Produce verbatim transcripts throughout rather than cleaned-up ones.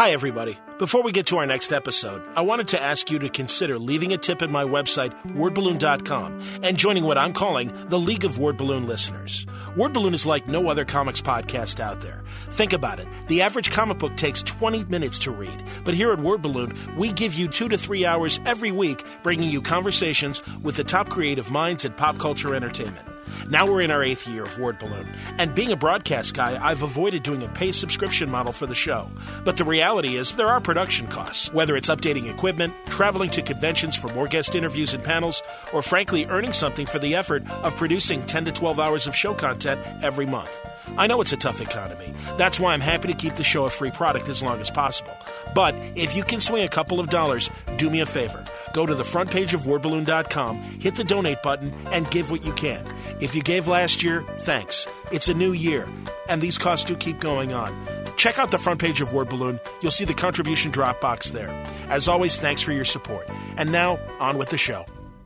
Hi, everybody. Before we get to our next episode, I wanted to ask you to consider leaving a tip at my website, word balloon dot com, and joining what I'm calling the League of Word Balloon Listeners. Word Balloon is like no other comics podcast out there. Think about it. The average comic book takes twenty minutes to read, but here at Word Balloon, we give you two to three hours every week, bringing you conversations with the top creative minds in pop culture entertainment. Now we're in our eighth year of Word Balloon, and being a broadcast guy, I've avoided doing a pay subscription model for the show. But the reality is there are production costs, whether it's updating equipment, traveling to conventions for more guest interviews and panels, or frankly earning something for the effort of producing ten to twelve hours of show content every month. I know it's a tough economy. That's why I'm happy to keep the show a free product as long as possible. But if you can swing a couple of dollars, do me a favor. Go to the front page of word balloon dot com, hit the donate button, and give what you can. If you gave last year, thanks. It's a new year, and these costs do keep going on. Check out the front page of Word Balloon. You'll see the contribution drop box there. As always, thanks for your support. And now, on with the show.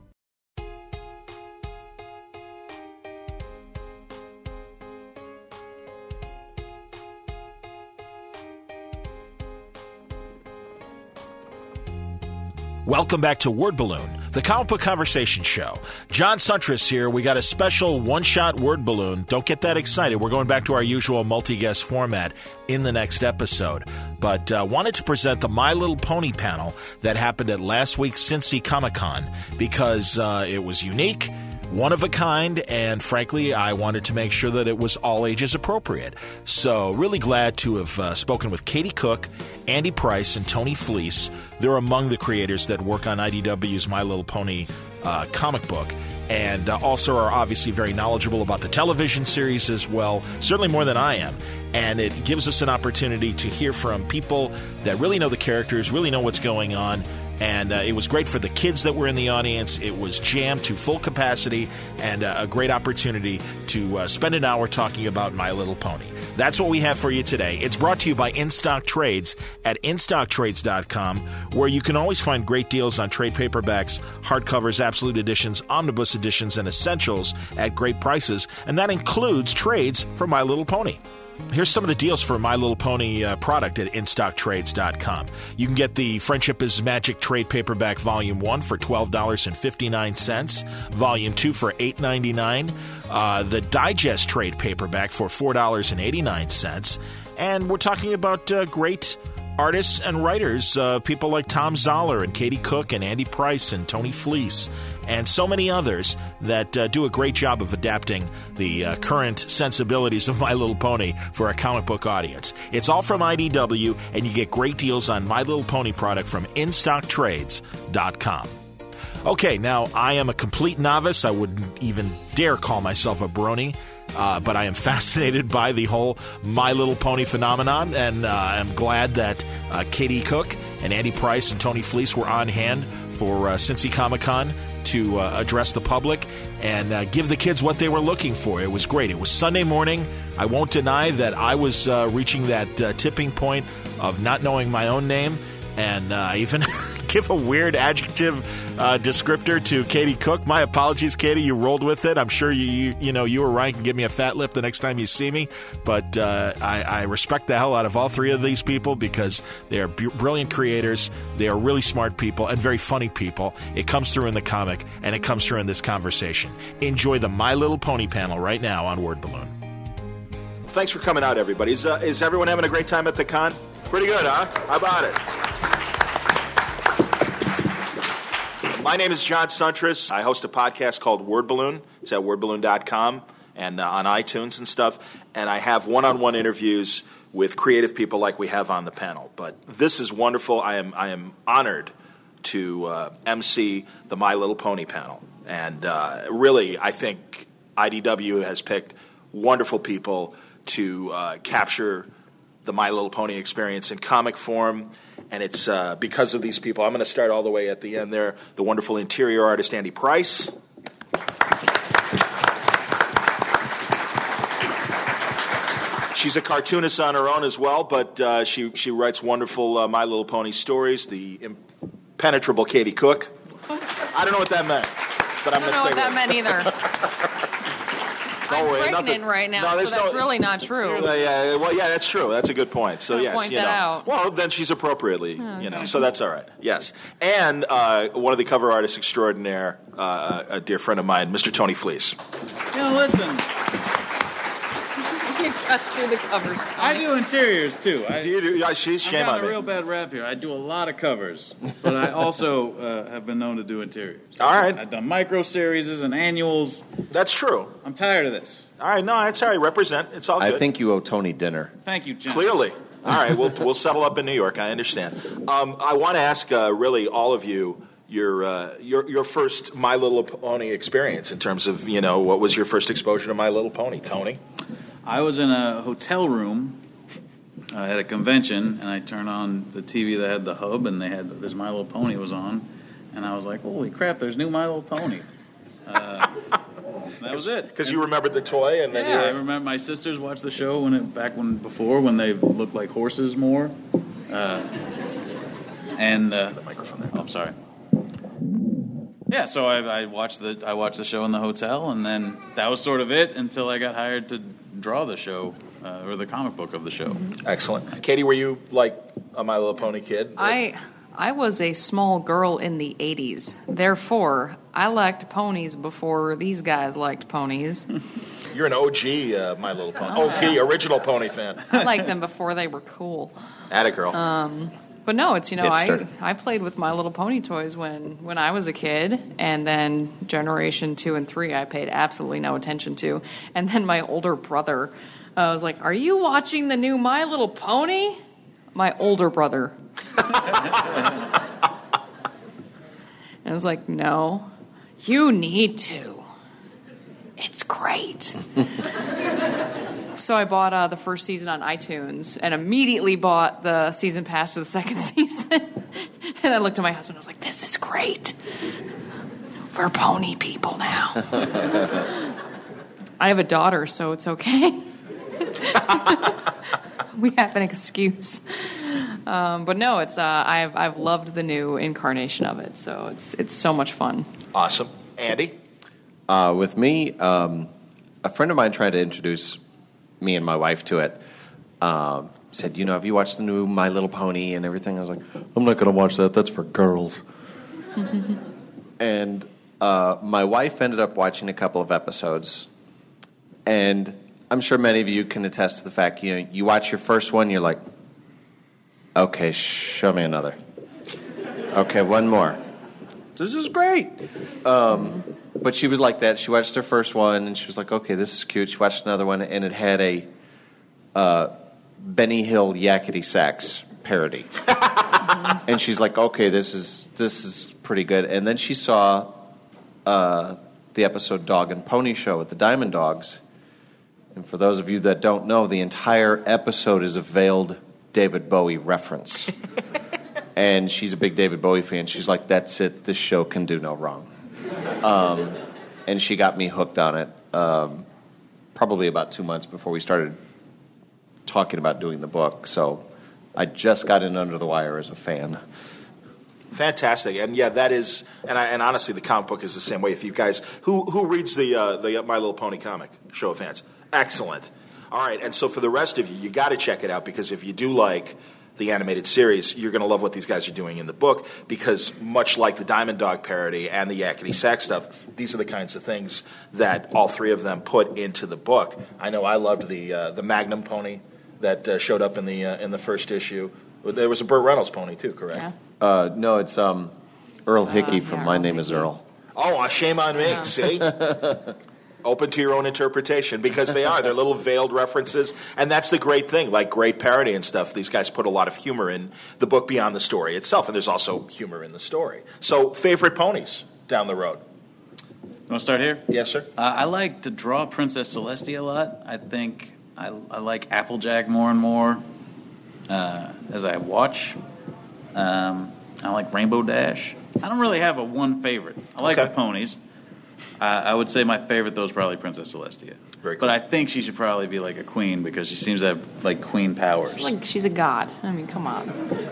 Welcome back to Word Balloon, the comic book conversation show. John Suntress here. We got a special one-shot Word Balloon. Don't get that excited. We're going back to our usual multi-guest format in the next episode. But uh, wanted to present the My Little Pony panel that happened at last week's Cincy Comic-Con because uh, it was unique, one of a kind, and frankly, I wanted to make sure that it was all ages appropriate. So really glad to have uh, spoken with Katie Cook, Andy Price, and Tony Fleece. They're among the creators that work on I D W's My Little Pony uh, comic book, and uh, also are obviously very knowledgeable about the television series as well, certainly more than I am. And it gives us an opportunity to hear from people that really know the characters, really know what's going on. And uh, it was great for the kids that were in the audience. It was jammed to full capacity and uh, a great opportunity to uh, spend an hour talking about My Little Pony. That's what we have for you today. It's brought to you by In Stock Trades at in stock trades dot com, where you can always find great deals on trade paperbacks, hardcovers, absolute editions, omnibus editions, and essentials at great prices. And that includes trades for My Little Pony. Here's some of the deals for My Little Pony uh, product at in stock trades dot com. You can get the Friendship is Magic Trade Paperback Volume one for twelve dollars and fifty-nine cents, Volume two for eight dollars and ninety-nine cents, uh, the Digest Trade Paperback for four dollars and eighty-nine cents, and we're talking about uh, great artists and writers, uh, people like Tom Zoller and Katie Cook and Andy Price and Tony Fleece, and so many others that uh, do a great job of adapting the uh, current sensibilities of My Little Pony for a comic book audience. It's all from I D W, and you get great deals on My Little Pony product from in stock trades dot com. Okay, now I am a complete novice. I wouldn't even dare call myself a brony. Uh, but I am fascinated by the whole My Little Pony phenomenon, and uh, I'm glad that uh, Katie Cook and Andy Price and Tony Fleece were on hand for uh, Cincy Comic-Con to uh, address the public and uh, give the kids what they were looking for. It was great. It was Sunday morning. I won't deny that I was uh, reaching that uh, tipping point of not knowing my own name, and uh, even give a weird adjective uh, descriptor to Katie Cook. My apologies, Katie. You rolled with it. I'm sure you you, you know you or Ryan can give me a fat lip the next time you see me. But uh, I, I respect the hell out of all three of these people because they are b- brilliant creators. They are really smart people and very funny people. It comes through in the comic, and it comes through in this conversation. Enjoy the My Little Pony panel right now on Word Balloon. Thanks for coming out, everybody. Is, uh, is everyone having a great time at the con? Pretty good, huh? How about it? My name is John Suntress. I host a podcast called Word Balloon. It's at word balloon dot com and uh, on iTunes and stuff. And I have one-on-one interviews with creative people like we have on the panel. But this is wonderful. I am I am honored to uh, emcee the My Little Pony panel. And uh, really, I think I D W has picked wonderful people to uh, capture the My Little Pony experience in comic form. And it's uh, because of these people. I'm going to start all the way at the end there. The wonderful interior artist, Andy Price. She's a cartoonist on her own as well, but uh, she, she writes wonderful uh, My Little Pony stories. The impenetrable Katie Cook. What? I don't know what that meant, but I'm I don't know what that meant either. I'm worry, pregnant nothing, right now, no, so there's that's no, really not true. Uh, yeah, well, yeah, that's true. That's a good point. So I'll yes, point you that know. out. Well, then she's appropriately, Oh, you know. okay. So that's all right. Yes, and uh, one of the cover artists extraordinaire, uh, a dear friend of mine, Mister Tony Fleece. You know, listen, You just do the covers. Tony. I do interiors too. I, Do you do? Yeah, she's I'm shame got on a me. real bad rap here. I do a lot of covers, but I also uh, have been known to do interiors. All right. I've done micro series and annuals. That's true. I'm tired of this. All right, no, that's all right. Represent. It's all I good. think you owe Tony dinner. Thank you, Jen. Clearly. All right, we'll we'll settle up in New York. I understand. Um, I want to ask, uh, really, all of you, your uh, your your first My Little Pony experience in terms of, you know, what was your first exposure to My Little Pony, Tony? I was in a hotel room uh, at a convention, and I turned on the T V that had the hub, and they had this My Little Pony was on, and I was like, "Holy crap! There's new My Little Pony." Uh, that was it. Because you remembered the toy, and then Yeah, I you were, remember my sisters watched the show when it back when before when they looked like horses more, uh, and uh, the microphone there. oh, I'm sorry. Yeah, so I, I watched the I watched the show in the hotel, and then that was sort of it until I got hired to draw the show uh, or the comic book of the show. Excellent. Katie, were you like a My Little Pony kid? I I was a small girl in the eighties. Therefore, I liked ponies before these guys liked ponies. You're an O G uh, My Little Pony, Oh, O P, original pony fan. I liked them before they were cool. Atta girl. Um, but no, it's, you know, I, Hipster. I played with My Little Pony toys when, when I was a kid, and then generation two and three I paid absolutely no attention to. And then my older brother, uh, was like, "Are you watching the new My Little Pony?" My older brother. And I was like, "No, you need to. It's great." So I bought uh, the first season on iTunes and immediately bought the season pass to the second season. And I looked at my husband and I was like, "This is great. We're pony people now." I have a daughter, so it's okay. We have an excuse. Um, but no, it's uh, I've I've loved the new incarnation of it, so it's it's so much fun. Awesome. Andy? Uh, with me, um, a friend of mine tried to introduce me and my wife to it. Um, said, you know, have you watched the new My Little Pony and everything? I was like, I'm not going to watch that. That's for girls. And uh, my wife ended up watching a couple of episodes. And I'm sure many of you can attest to the fact, you know, you watch your first one, you're like, okay, show me another. Okay, one more. This is great. Um, but she was like that. She watched her first one, and she was like, okay, this is cute. She watched another one, and it had a uh, Benny Hill Yakety Sax parody. Mm-hmm. And she's like, okay, this is this is pretty good. And then she saw uh, the episode Dog and Pony Show with the Diamond Dogs. And for those of you that don't know, the entire episode is a veiled David Bowie reference. And she's a big David Bowie fan. She's like, that's it. This show can do no wrong. Um, and she got me hooked on it um, probably about two months before we started talking about doing the book. So I just got in under the wire as a fan. Fantastic, and yeah, that is, and I, and honestly, the comic book is the same way. If you guys, who who reads the uh, the My Little Pony comic? Show of hands. Excellent. All right, and so for the rest of you, you got to check it out, because if you do like the animated series, you're going to love what these guys are doing in the book, because much like the Diamond Dog parody and the Yakety Sax stuff, these are the kinds of things that all three of them put into the book. I know I loved the uh, the Magnum pony that uh, showed up in the uh, in the first issue. There was a Burt Reynolds pony too, correct? Yeah. Uh, no, it's um, Earl Hickey Uh, from yeah, My Earl Name is Hickey. Earl. Oh, uh, shame on me. Yeah. See? Open to your own interpretation, because they are. They're little veiled references, and that's the great thing. Like great parody and stuff, these guys put a lot of humor in the book beyond the story itself, and there's also humor in the story. So, favorite ponies down the road? You want to start here? Yes, sir? Uh, I like to draw Princess Celestia a lot. I think I, I like Applejack more and more uh, as I watch. Um, I like Rainbow Dash. I don't really have a one favorite. I like Okay. the ponies. Uh, I would say my favorite, though, is probably Princess Celestia. Very cool. But I think she should probably be like a queen, because she seems to have like queen powers. She's like, she's a god. I mean, come on.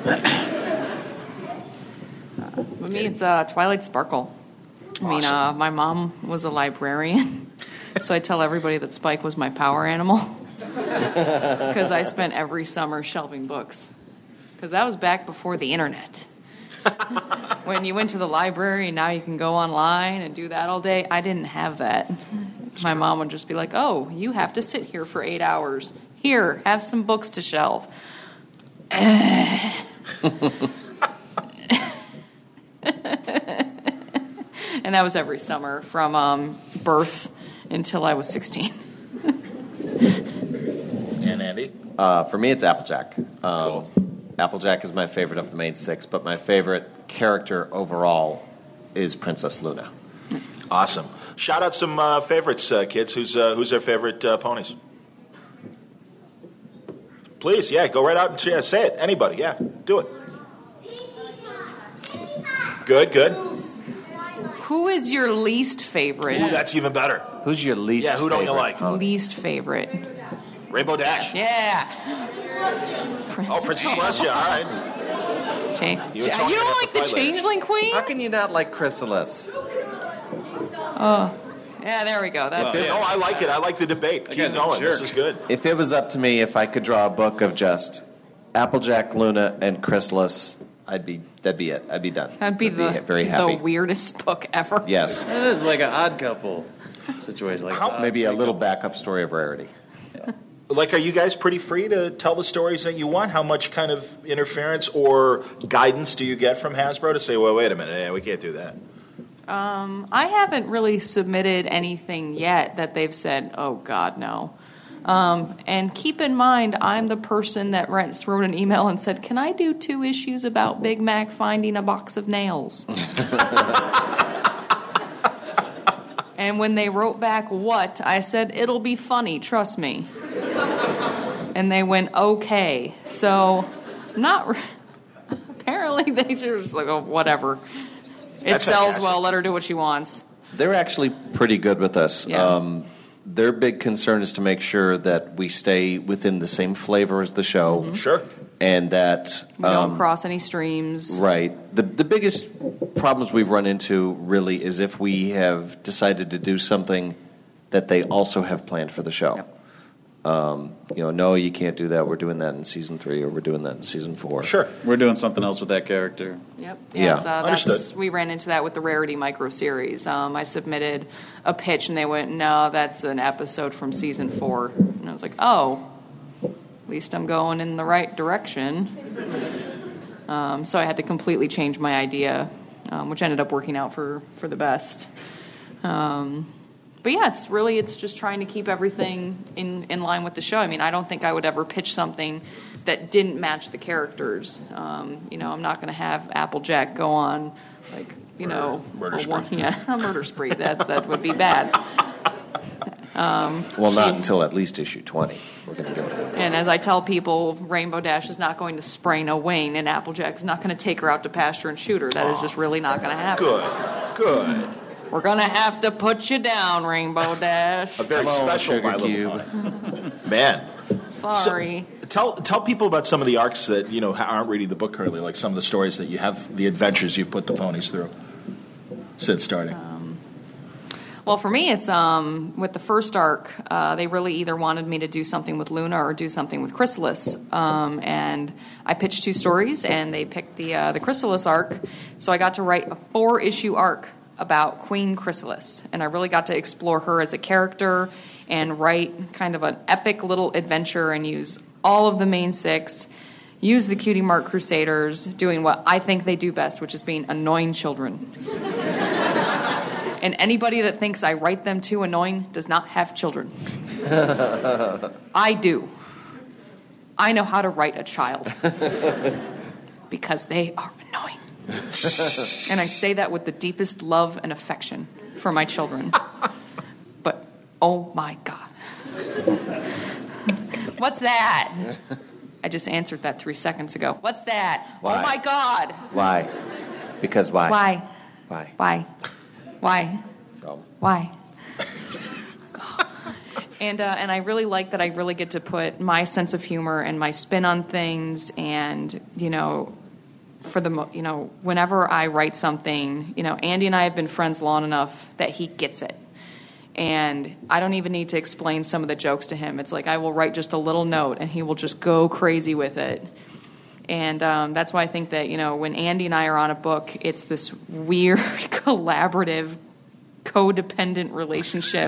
Uh, with me, it's uh, Twilight Sparkle. I mean, Awesome. uh, my mom was a librarian, So I tell everybody that Spike was my power animal because I spent every summer shelving books. Because that was back before the internet. When you went to the library and now you can go online and do that all day, I didn't have that. My mom would just be like, oh, you have to sit here for eight hours. Here, have some books to shelve. And that was every summer from um, birth until I was sixteen. And Andy? Uh, for me, it's Applejack. Um, Cool. Applejack is my favorite of the main six, but my favorite character overall is Princess Luna. Awesome. Shout out some uh, favorites, uh, kids. Who's uh, who's their favorite uh, ponies? Please, yeah, go right out and yeah, say it. Anybody, yeah, do it. Good, good. Who is your least favorite? Ooh, that's even better. Who's your least Yeah, who don't you favorite like? pony? Least favorite. Rainbow Dash. Yeah. Oh, Princess Celestia, all right. Change. You You, and Tony don't have like to the fight later. Changeling Queen? How can you not like Chrysalis? Oh, yeah. There we go. That's Yeah, no, I like it. I like the debate. Keep guy's a going. This jerk. is good. If it was up to me, if I could draw a book of just Applejack, Luna, and Chrysalis, I'd be that'd be it. I'd be done. that'd be I'd the very happy. the weirdest book ever. Yes, It is like an odd couple situation. Like How- odd maybe a three little couple. backup story of Rarity. Like, are you guys pretty free to tell the stories that you want? How much kind of interference or guidance do you get from Hasbro to say, well, wait a minute, yeah, we can't do that? Um, I haven't really submitted anything yet that they've said, oh, God, no. Um, and keep in mind, I'm the person that wrote wrote an email and said, can I do two issues about Big Mac finding a box of nails? And when they wrote back, what? I said, it'll be funny, trust me. And they went, okay. So, not... Re- apparently, they just like, oh, whatever. It That's sells fantastic. well, let her do what she wants. They're actually pretty good with us. Yeah. Um, their big concern is to make sure that we stay within the same flavor as the show, Sure. and that We don't um, cross any streams. right. The the biggest problems we've run into really is if we have decided to do something that they also have planned for the show. Yep. Um, you know, no, you can't do that. We're doing that in season three, or we're doing that in season four. Sure. We're doing something else with that character. Yep. Yeah. it's, uh, Understood. that's, we ran into that with the Rarity micro series. Um, I submitted a pitch, and they went, "No, that's an episode from season four." And I was like, "Oh, at least I'm going in the right direction." Um, so I had to completely change my idea, um, which ended up working out for for the best. Um, But yeah, it's really, it's just trying to keep everything in, in line with the show. I mean, I don't think I would ever pitch something that didn't match the characters. Um, you know, I'm not going to have Applejack go on, like, you know, Murder a spree. one- yeah, a murder spree. That, that would be bad. Well, not until at least issue twenty. We're going to give it. And as I tell people, Rainbow Dash is not going to spray no Wayne, and Applejack's not going to take her out to pasture and shoot her. That is just really not going to happen. Good. Good. We're going to have to put you down, Rainbow Dash. A very Come on, special Sugar My Little Cube. Pony. Man. Sorry. So, tell tell people about some of the arcs that, you know, aren't reading the book currently, like some of the stories that you have, the adventures you've put the ponies through since starting. Well, for me, it's um, with the first arc, uh, they really either wanted me to do something with Luna or do something with Chrysalis. Um, and I pitched two stories, and they picked the uh, the Chrysalis arc. So I got to write a four-issue arc about Queen Chrysalis. And I really got to explore her as a character and write kind of an epic little adventure and use all of the main six, use the Cutie Mark Crusaders, doing what I think they do best, which is being annoying children. And anybody that thinks I write them too annoying does not have children. I do. I know how to write a child. Because they are annoying. And I say that with the deepest love and affection for my children. But, oh my God. What's that? I just answered that three seconds ago. What's that? Why? Oh my God. Why? Because why? Why? Why? Why? Why? So, Why? And uh, and I really like that I really get to put my sense of humor and my spin on things, and you know, for the mo- you know, whenever I write something, you know, Andy and I have been friends long enough that he gets it, And I don't even need to explain some of the jokes to him. It's like I will write just a little note, and he will just go crazy with it. And um, that's why I think that, you know, when Andy and I are on a book, it's this weird, collaborative, codependent relationship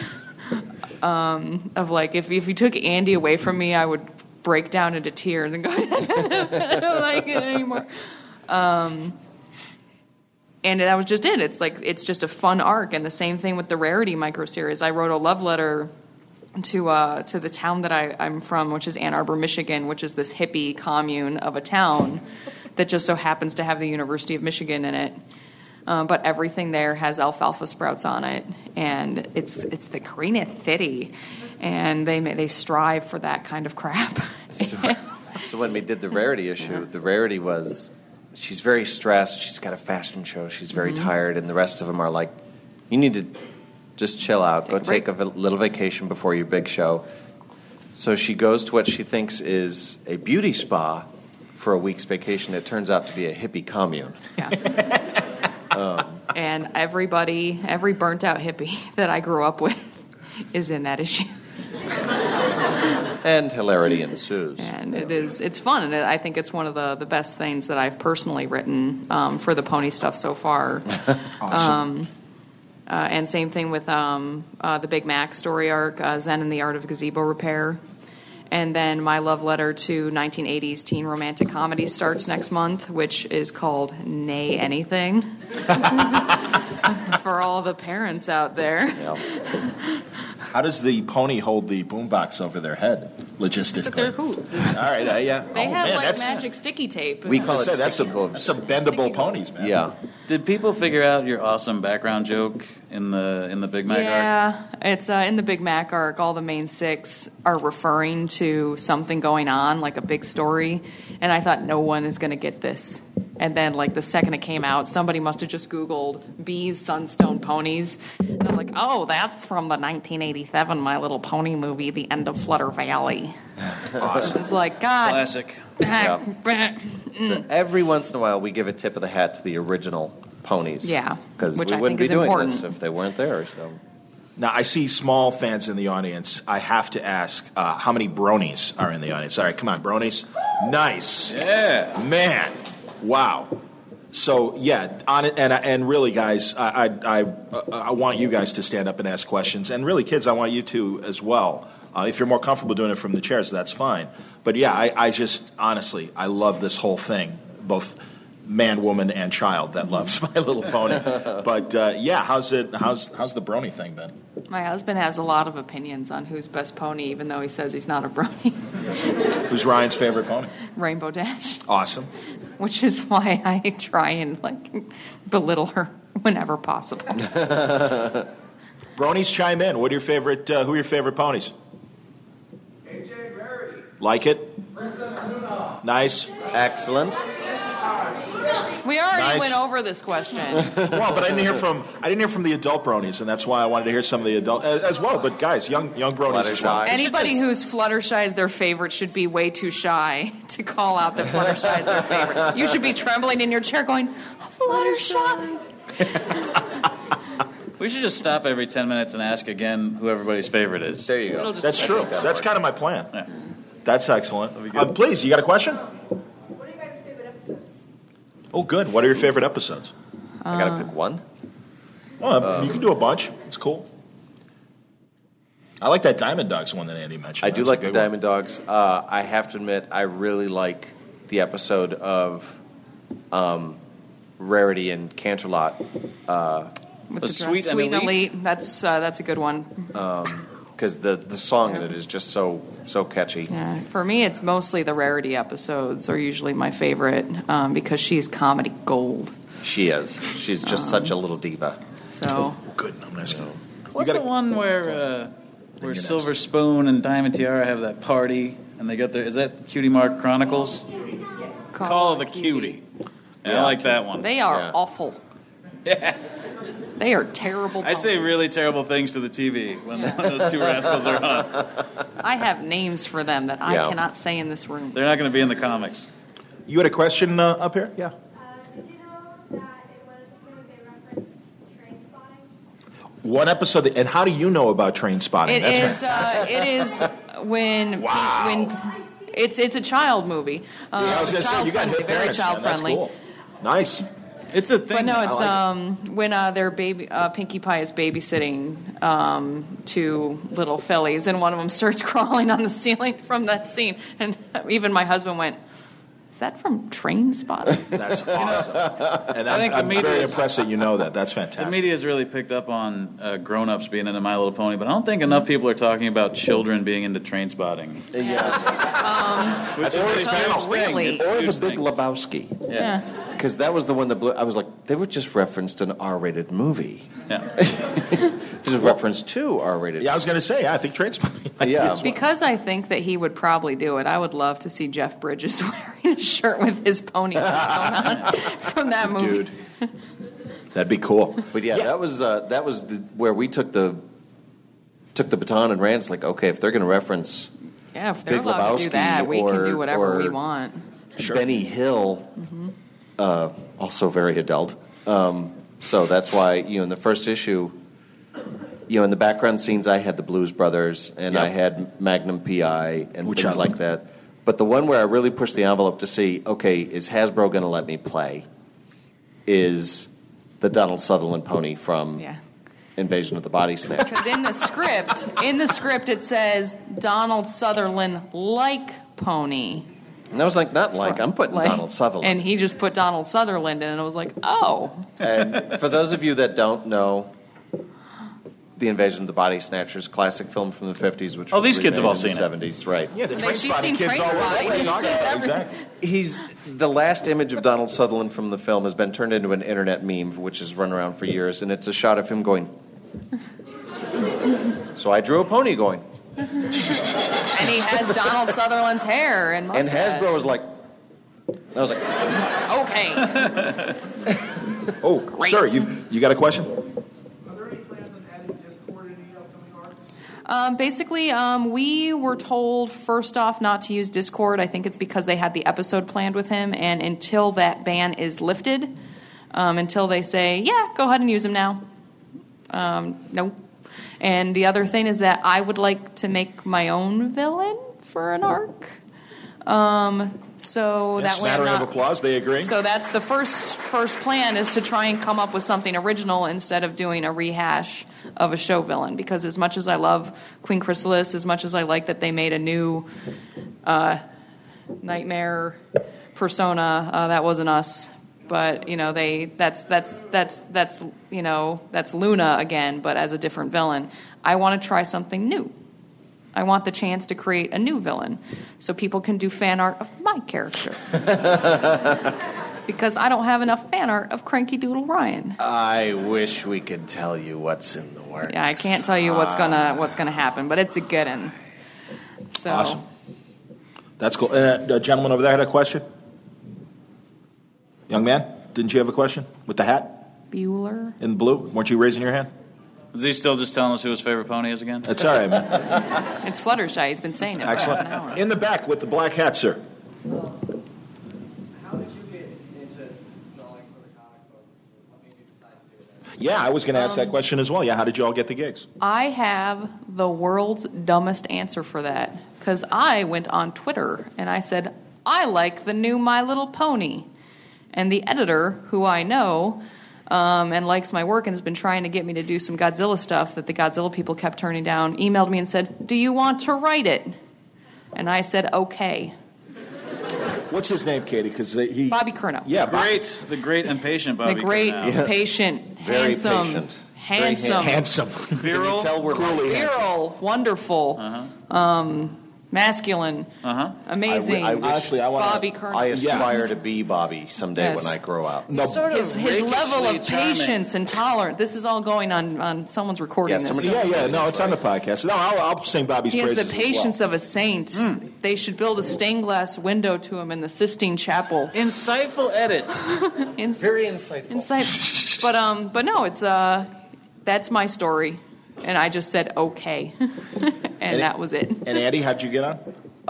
um, of, like, if, if you took Andy away from me, I would break down into tears and go, I don't like it anymore. Um And that was just it. It's like it's just a fun arc, and the same thing with the Rarity microseries. I wrote a love letter to uh, to the town that I, I'm from, which is Ann Arbor, Michigan, which is this hippie commune of a town that just so happens to have the University of Michigan in it. Um, but everything there has alfalfa sprouts on it, and it's it's the greenest city, and they they strive for that kind of crap. So, so when we did the Rarity issue, the Rarity was. She's very stressed. She's got a fashion show. She's very mm-hmm. tired. And the rest of them are like, you need to just chill out. Take Go a take a v- little vacation before your big show. So she goes to what she thinks is a beauty spa for a week's vacation. It turns out to be a hippie commune. Yeah. um, and everybody, every burnt-out hippie that I grew up with is in that issue. And hilarity ensues. And it is, it's fun, and I think it's one of the, the best things that I've personally written um, for the pony stuff so far. Awesome. Um, uh, and same thing with um, uh, the Big Mac story arc, uh, Zen and the Art of Gazebo Repair. And then my love letter to nineteen eighties teen romantic comedy starts next month, which is called Nay Anything. For all the parents out there. Yep. How does the pony hold the boombox over their head, logistically? But they're hooves. All right, uh, yeah. They oh, have, man, like, that's, magic sticky tape. We call it say, that's, sticky some, hooves. some bendable Sticky ponies, man. Yeah. Did people figure out your awesome background joke in the in the Big Mac arc? Yeah, it's uh, in the Big Mac arc. All the main six are referring to something going on, like a big story. And I thought no one is going to get this. And then, like, the second it came out, somebody must have just Googled Bees, Sunstone Ponies. And I'm like, oh, that's from the nineteen eighty-seven My Little Pony movie, The End of Flutter Valley. Awesome. It was like, God. Classic. Yeah. So every once in a while, we give a tip of the hat to the original ponies. Yeah, Because we which I wouldn't think be is doing important. this if they weren't there. So Now, I see small fans in the audience. I have to ask, uh, how many bronies are in the audience? All right, come on, bronies. Nice. Yeah. Man, wow. So, yeah, on it, and, and really, guys, I, I, I, I want you guys to stand up and ask questions. And really, kids, I want you to as well. Uh, if you're more comfortable doing it from the chairs, that's fine. But, yeah, I, I just, honestly, I love this whole thing, both man, woman, and child that loves My Little Pony. But, uh, yeah, how's it? How's how's the brony thing been? My husband has a lot of opinions on who's best pony, even though he says he's not a brony. Who's Ryan's favorite pony? Rainbow Dash. Awesome. Which is why I try and, like, belittle her whenever possible. Bronies, chime in. What are your favorite? Uh, who are your favorite ponies? A J Rarity. Like it? Princess Luna. Nice. excellent. We already Nice. went over this question. Well, but I didn't hear from I didn't hear from the adult bronies, and that's why I wanted to hear some of the adult as, as well. But guys, young young bronies as well. Fluttershy. Anybody who's Fluttershy is their favorite should be way too shy to call out that Fluttershy is their favorite. You should be trembling in your chair going, Fluttershy. We should just stop every ten minutes and ask again who everybody's favorite is. There you go. It'll just- That's true. That's kind of my plan. Yeah. That's excellent. Um, please, you got a question? What are you guys' favorite episodes? Oh, good. What are your favorite episodes? I got to pick one. Oh, you can do a bunch. It's cool. I like that Diamond Dogs one that Andy mentioned. I do That's a like the good one. Diamond Dogs. Uh, I have to admit, I really like the episode of um, Rarity and Canterlot. Uh, With The the Sweet dress. and Sweet and Elite? Elite. That's, uh, that's a good one. because the, the song in it is just so so catchy. Yeah, for me, it's mostly the Rarity episodes are usually my favorite um, because she's comedy gold. She is. She's just such a little diva. So Oh, good. I'm nice. What's You gotta- the one where uh, where you're Silver Spoon and Diamond Tiara have that party and they get their? Is that Cutie Mark Chronicles? Call of the Cutie. Yeah, I like that one. They are Yeah. awful. Yeah. They are terrible. I say really terrible things to the T V when, when those two rascals are on. I have names for them that I Yeah. cannot say in this room. They're not going to be in the comics. You had a question uh, up here? Yeah. Uh, did you know that in one episode they referenced train spotting? One episode, and how do you know about Train Spotting? It That's is. Uh, it is when Wow. when it's it's a child movie. Um, yeah, I was going to say, you got child-friendly, hit very parents, child man. That's friendly. cool. Nice. It's a thing. But no, I it's like it. um, when uh, their baby uh, Pinkie Pie is babysitting um, two little fillies, and one of them starts crawling on the ceiling from that scene, and even my husband went, "Is that from Train Spotting?" That's awesome. And I I'm, think the I'm media very is- impressed that you know that. That's fantastic. The media has really picked up on uh, grown-ups being into My Little Pony, but I don't think enough people are talking about children being into Train Spotting. Yeah. Which That's is a a big huge deal. thing. Really? It's a Or huge the Big thing. Lebowski. Yeah. Because that was the one that blew. I was like, they were just referenced an R-rated movie. Yeah. Just reference to R-rated. Yeah, I was going to say, I think Train Spotting. Yeah. Because I think that he would probably do it. I would love to see Jeff Bridges wearing a shirt with his pony persona on from that movie. Dude, that'd be cool. But yeah, that was uh, that was the, where we took the took the baton and ran. It's like, okay, if they're going to reference Yeah, if they're Big allowed to do Lebowski that, we or- can do whatever we or- want. Sure. Benny Hill, uh, also very adult. Um, so that's why, you know, in the first issue, you know, in the background scenes, I had the Blues Brothers and Yep. I had Magnum P I and Which things I like loved. that. But the one where I really pushed the envelope to see, okay, is Hasbro going to let me play, is the Donald Sutherland pony from Yeah. Invasion of the Body Snatchers. Because in the script, in the script, it says Donald Sutherland like pony. And I was like, not like, I'm putting Like- Donald Sutherland. And he just put Donald Sutherland in, and I was like, oh. And for those of you that don't know, the Invasion of the Body Snatchers, classic film from the fifties, which Oh, was these kids have remade all in the seen it. seventies, right? Yeah, the They- Train she's Spotting seen kids Train all over. Spotting. What are you She's talking seen about? everything. Exactly. He's the last image of Donald Sutherland from the film has been turned into an internet meme, which has run around for years, and it's a shot of him going. So I drew a pony going, And he has Donald Sutherland's hair and and mustache. Hasbro was like, I was like, Okay. Oh, sir, you you got a question? Are there any plans on adding Discord in any upcoming arcs? Um, basically, um, we were told first off not to use Discord. I think it's because they had the episode planned with him, and until that ban is lifted, um, until they say, yeah, go ahead and use him now. Um, no. And the other thing is that I would like to make my own villain for an arc. Um, so Yes, that way I'm smattering not, of applause. They agree. So that's the first first plan, is to try and come up with something original instead of doing a rehash of a show villain. Because as much as I love Queen Chrysalis, as much as I like that they made a new uh, Nightmare persona, uh, that wasn't us. But you know, they that's that's that's that's you know that's Luna again, but as a different villain. I want to try something new. I want the chance to create a new villain, so people can do fan art of my character. Because I don't have enough fan art of Cranky Doodle Ryan. I wish we could tell you what's in the works. Yeah, I can't tell you what's gonna what's gonna happen, but it's a good one. So Awesome. That's cool. And a, a gentleman over there had a question. Young man, didn't you have a question with the hat Bueller. in blue? Weren't you raising your hand? Is he still just telling us who his favorite pony is again? That's all right, man. It's Fluttershy. He's been saying it for half an hour. Excellent. In the back with the black hat, sir. How did you get into drawing for the comic books? What made you decide to do that? Yeah, I was going to ask Um, that question as well. Yeah, how did you all get the gigs? I have the world's dumbest answer for that, because I went on Twitter and I said, I like the new My Little Pony. And the editor, who I know um, and likes my work and has been trying to get me to do some Godzilla stuff that the Godzilla people kept turning down, emailed me and said, do you want to write it? And I said, okay. What's his name, Katie? Because he Bobby Curnow. Yeah, Bob- Great, the great and patient Bobby. The great, Curnow. patient, Very handsome, patient. Very handsome, handsome. Virile. Tell we're Cruelly handsome. virile, wonderful, Uh-huh. um, masculine, Uh-huh. amazing. I w- I wish- Honestly, I want Bobby Curnow. I aspire Yeah. to be Bobby someday Yes. when I grow up. No, Sort of his, his level of rakishly charming. patience and tolerance. This is all going on on someone's recording Yeah, this. somebody- yeah, yeah. No, it's on the podcast. No, I'll, I'll sing Bobby's He has praises the as patience well. of a saint. Hmm. They should build a stained glass window to him in the Sistine Chapel. Insightful edits. In, Very insightful. insight. But um, but no, it's uh, that's my story, and I just said okay, and it- that was it. And Andy, how'd you get on?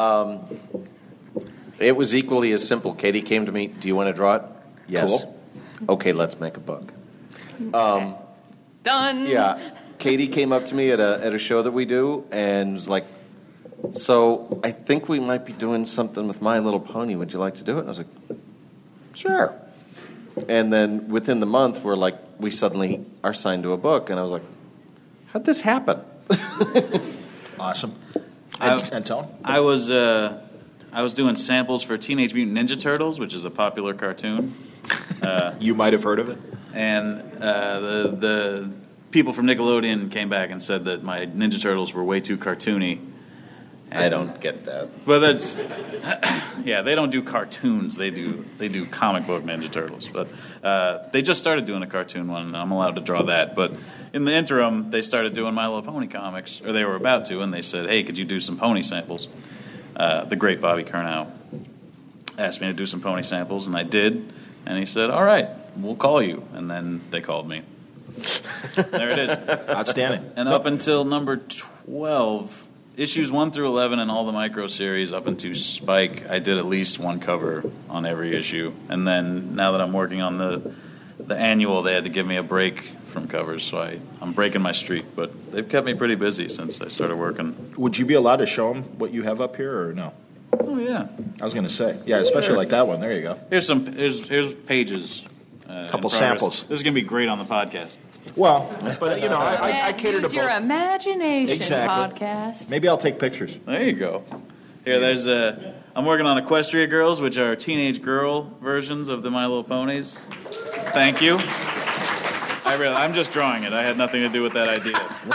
It was equally as simple. Katie came to me, do you want to draw it? Yes. Cool. Okay, let's make a book. Done. Yeah. Katie came up to me at a at a show that we do and was like, "So I think we might be doing something with My Little Pony. Would you like to do it?" And I was like, "Sure." And then within the month, we're like, we suddenly are signed to a book, and I was like, "How'd this happen?" Awesome. And, I, and Tone? I was uh, I was doing samples for Teenage Mutant Ninja Turtles, which is a popular cartoon. Uh, You might have heard of it. and uh, the the people from Nickelodeon came back and said that my Ninja Turtles were way too cartoony. And, I don't get that. But that's yeah, they don't do cartoons. They do they do comic book Ninja Turtles. But uh, they just started doing a cartoon one, and I'm allowed to draw that. But in the interim, they started doing My Little Pony comics, or they were about to, and they said, "Hey, could you do some pony samples?" Uh, the great Bobby Curnow asked me to do some pony samples, and I did. And he said, "All right, we'll call you." And then they called me. There it is. Outstanding. And up until number twelve, issues one through eleven and all the micro series up into Spike, I did at least one cover on every issue. And then now that I'm working on the the annual, they had to give me a break from covers, so I, I'm breaking my streak. But they've kept me pretty busy since I started working. Would you be allowed to show them what you have up here, or no? Oh, yeah. I was going to say. Yeah, especially like that one. There you go. Here's some here's here's pages. Uh, Couple in progress. samples. This is going to be great on the podcast. Well, but, you know, I, I, I cater to Use your both. imagination Exactly. podcast. Maybe I'll take pictures. There you go. Here, there's a. I'm working on Equestria Girls, which are teenage girl versions of the My Little Ponies. Thank you. I really, I'm just drawing it. I had nothing to do with that idea.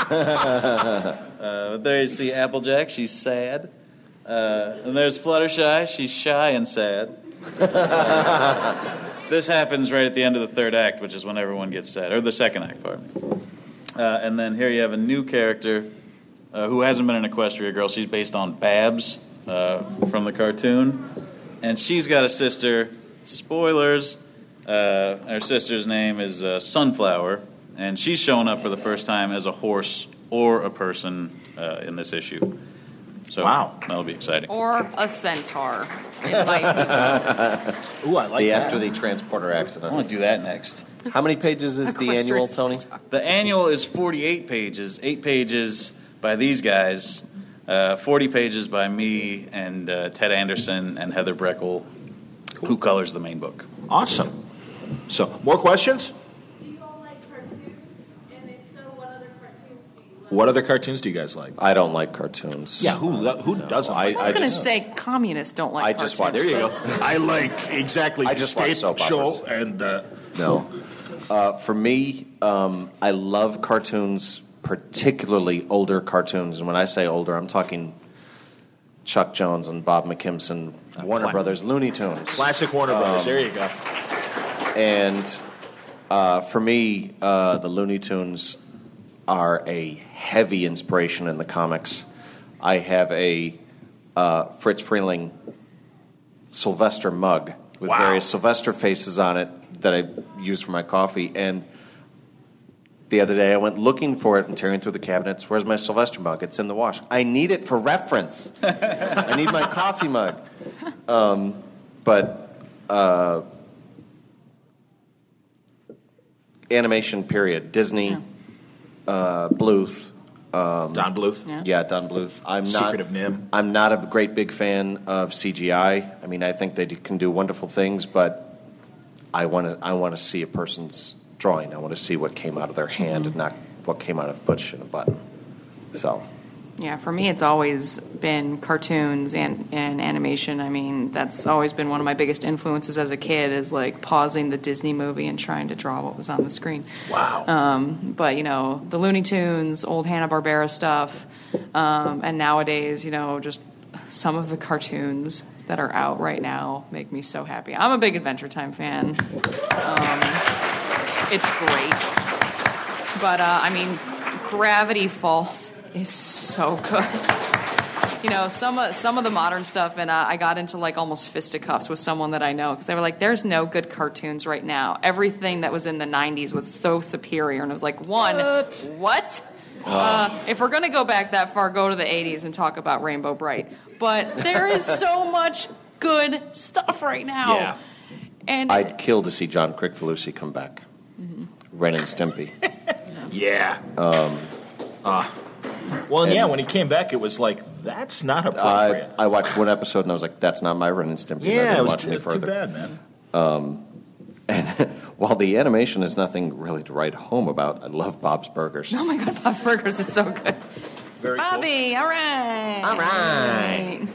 uh, there you see Applejack. She's sad. Uh, and there's Fluttershy. She's shy and sad. Uh, this happens right at the end of the third act, which is when everyone gets sad. Or the second act, pardon me. Uh, and then here you have a new character uh, who hasn't been an Equestria Girl. She's based on Babs uh, from the cartoon. And she's got a sister. Spoilers. Uh, her sister's name is uh, Sunflower. And she's showing up for the first time as a horse or a person uh, in this issue. So Wow. That'll be exciting. Or a centaur. It might be. Ooh, I like The that. after the transporter I accident. want to do that next. How many pages is the annual, Tony? The annual is forty-eight pages. Eight pages by these guys. Uh, forty pages by me and uh, Ted Anderson and Heather Breckel, who colors the main book. Awesome. So, more questions? Do you all like cartoons? And if so, what other cartoons do you like? What other cartoons do you guys like? I don't like cartoons. Yeah, who who doesn't? I- I was I going to just- say communists don't like I cartoons. just watch- There you go. I like exactly I just watch Escape soap Show operas. and uh, No. Uh, for me, um, I love cartoons, particularly older cartoons. And when I say older, I'm talking Chuck Jones and Bob McKimson, Warner cla- Brothers, Looney Tunes. classic Warner Brothers. There you go. And uh, for me, uh, the Looney Tunes are a heavy inspiration in the comics. I have a uh, Fritz Freeling Sylvester mug with Wow. various Sylvester faces on it that I use for my coffee. And the other day I went looking for it and tearing through the cabinets. Where's my Sylvester mug? It's in the wash. I need it for reference. I need my coffee mug. Um, but... Uh, animation period. Disney, Yeah. uh, Bluth. Don Bluth. Yeah. Yeah, Don Bluth. I'm not, Secret of Nim. I'm not a great big fan of C G I. I mean, I think they do- can do wonderful things, but I want to I want to see a person's drawing. I want to see what came out of their hand and not what came out of Butch and a button. So, Yeah, for me, it's always been cartoons and, and animation. I mean, that's always been one of my biggest influences as a kid, is like pausing the Disney movie and trying to draw what was on the screen. Wow. Um, but, you know, the Looney Tunes, old Hanna-Barbera stuff, um, and nowadays, you know, just some of the cartoons that are out right now make me so happy. I'm a big Adventure Time fan. Um, it's great. But, uh, I mean, Gravity Falls is so good. You know, some of, some of the modern stuff, and uh, I got into like almost fisticuffs with someone that I know, because they were like, there's no good cartoons right now. Everything that was in the nineties was so superior. And I was like, one, what? what? Uh, if we're going to go back that far, go to the eighties and talk about Rainbow Bright. But there is so much good stuff right now. Yeah. And I'd kill to see John Kricfalusi come back. Ren and Stimpy. Yeah. Um, uh, well, and yeah, when he came back, it was like, that's not appropriate. I, I watched one episode and I was like, that's not my Ren and Stimpy. and I yeah, didn't it was watch too, any too further. bad, man. And while the animation is nothing really to write home about, I love Bob's Burgers. Oh my God, Bob's Burgers is so good. Very Bobby, all right. All right.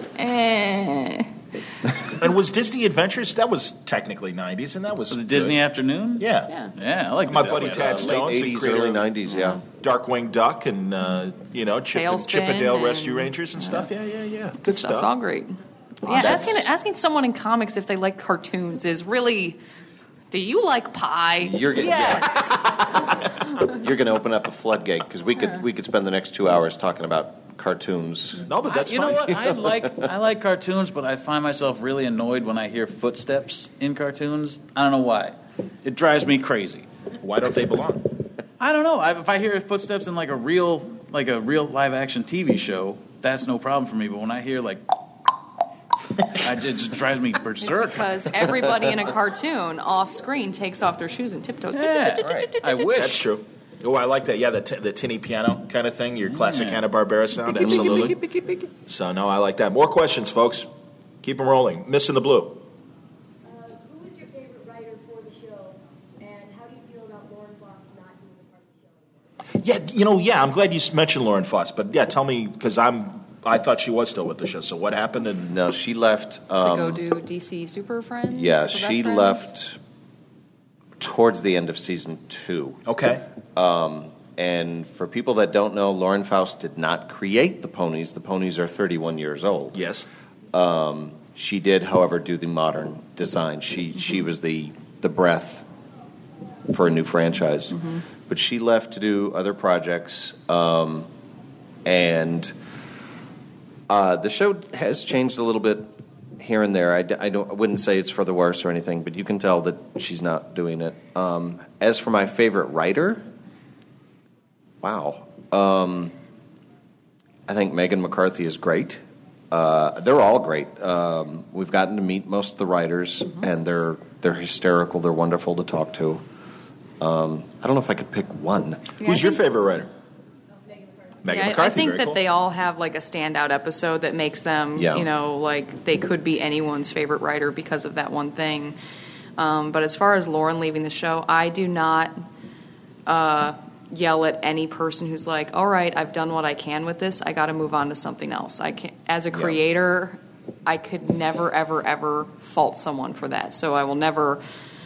Eh. cool. And was Disney Adventures, that was technically nineties, and that was The good. Disney Afternoon? Yeah. Yeah. Yeah, I like My the- buddy uh, Tad Stone. Late eighties, early nineties, yeah. Darkwing Duck and, uh, you know, Chip, Tailspin Chip and Dale and- Rescue Rangers and stuff. Yeah, yeah, yeah. Good That's stuff. all great. Yeah, asking asking someone in comics if they like cartoons is really. Do you like pie? You're gonna- yes. You're going to open up a floodgate because we could we could spend the next two hours talking about cartoons. No, but that's you fine. know what? I like I like cartoons, but I find myself really annoyed when I hear footsteps in cartoons. I don't know why. It drives me crazy. Why don't they belong? I don't know. I, if I hear footsteps in like a real like a real live action T V show, that's no problem for me. But when I hear like, I, it just drives me berserk. Because everybody in a cartoon off screen takes off their shoes and tiptoes. Yeah, right. I wish. That's true. Oh, I like that. Yeah, the, t- the tinny piano kind of thing, your classic Yeah. Hanna-Barbera sound. Absolutely. So, no, I like that. More questions, folks. Keep them rolling. Missing the Blue. Uh, who is your favorite writer for the show, and how do you feel about Lauren Foss not doing the part of the show anymore? Yeah, you know, yeah, I'm glad you s- mentioned Lauren Foss. But, yeah, tell me, because I'm, I thought she was still with the show. So what happened? And No, she left. To Um, go do D C Super Friends? yeah, Super she Best Friends? left towards the end of season two. Okay. And for people that don't know, Lauren Faust did not create the ponies. The ponies are thirty-one years old. Yes. She did, however, do the modern design. She she was the the breath for a new franchise, but she left to do other projects, um, and uh, the show has changed a little bit here and there. I, d- I don't I wouldn't say it's for the worse or anything, but you can tell that she's not doing it. Um, as for my favorite writer, wow, um, I think Megan McCarthy is great. Uh, they're all great. Um, we've gotten to meet most of the writers, and they're they're hysterical. They're wonderful to talk to. Um, I don't know if I could pick one. Yeah, Who's I your think- favorite writer? Megan Yeah, I- McCarthy. I think very that cool. they all have like a standout episode that makes them, Yeah. you know, like they could be anyone's favorite writer because of that one thing. Um, but as far as Lauren leaving the show, I do not uh, yell at any person who's like, "All right, I've done what I can with this. I got to move on to something else." I can, as a creator, I could never, ever, ever fault someone for that. So I will never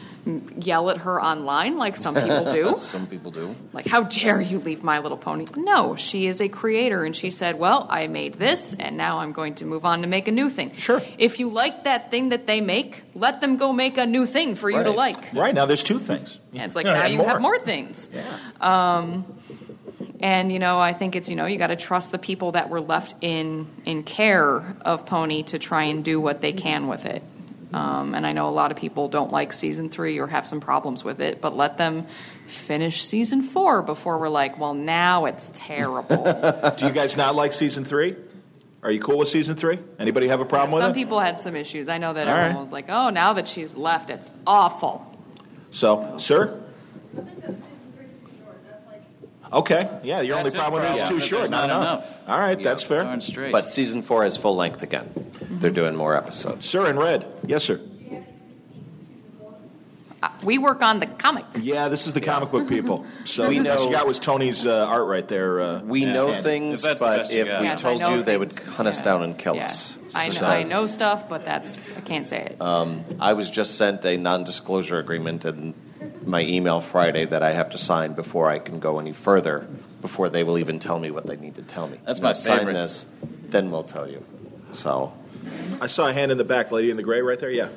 yell at her online like some people do. Some people do. Like, how dare you leave My Little Pony? No, she is a creator, and she said, well, I made this, and now I'm going to move on to make a new thing. Sure. If you like that thing that they make, let them go make a new thing for you to Right. like. Right, now there's two things. And it's like, Yeah, now and you have more things. Um, and, you know, I think it's, you know, you got to trust the people that were left in, in care of Pony to try and do what they can with it. Um, and I know a lot of people don't like season three or have some problems with it, but let them finish season four before we're like, well, now it's terrible. Do you guys not like season three? Are you cool with season three? Anybody have a problem Some with it? people had some issues. I know that All everyone right. was like, oh, now that she's left, it's awful. So, sir? I think that season three's too short. That's like Okay. Yeah, your only That's it, problem with it is problem. too short. There's Not not enough. enough. All right, that's fair. Darn straight. But season four is full length again. They're doing more episodes. Sir in red. Yes, sir. do you have any sneak peeks of season four? Uh, we work on the comic. Yeah, this is the comic book people. So We we know know- she got was Tony's uh, art right there. Uh, We Yeah. know And things, if that's the but best you if got. we Yes, I told know you, they would things. hunt us Yeah. down and kill Yeah. us. I So know, I know stuff, but that's I can't say it. I was just sent a non-disclosure agreement in my email Friday that I have to sign before I can go any further, before they will even tell me what they need to tell me. That's Now my sign favorite. this, then we'll tell you. So, I saw a hand in the back, lady in the gray right there. Yeah.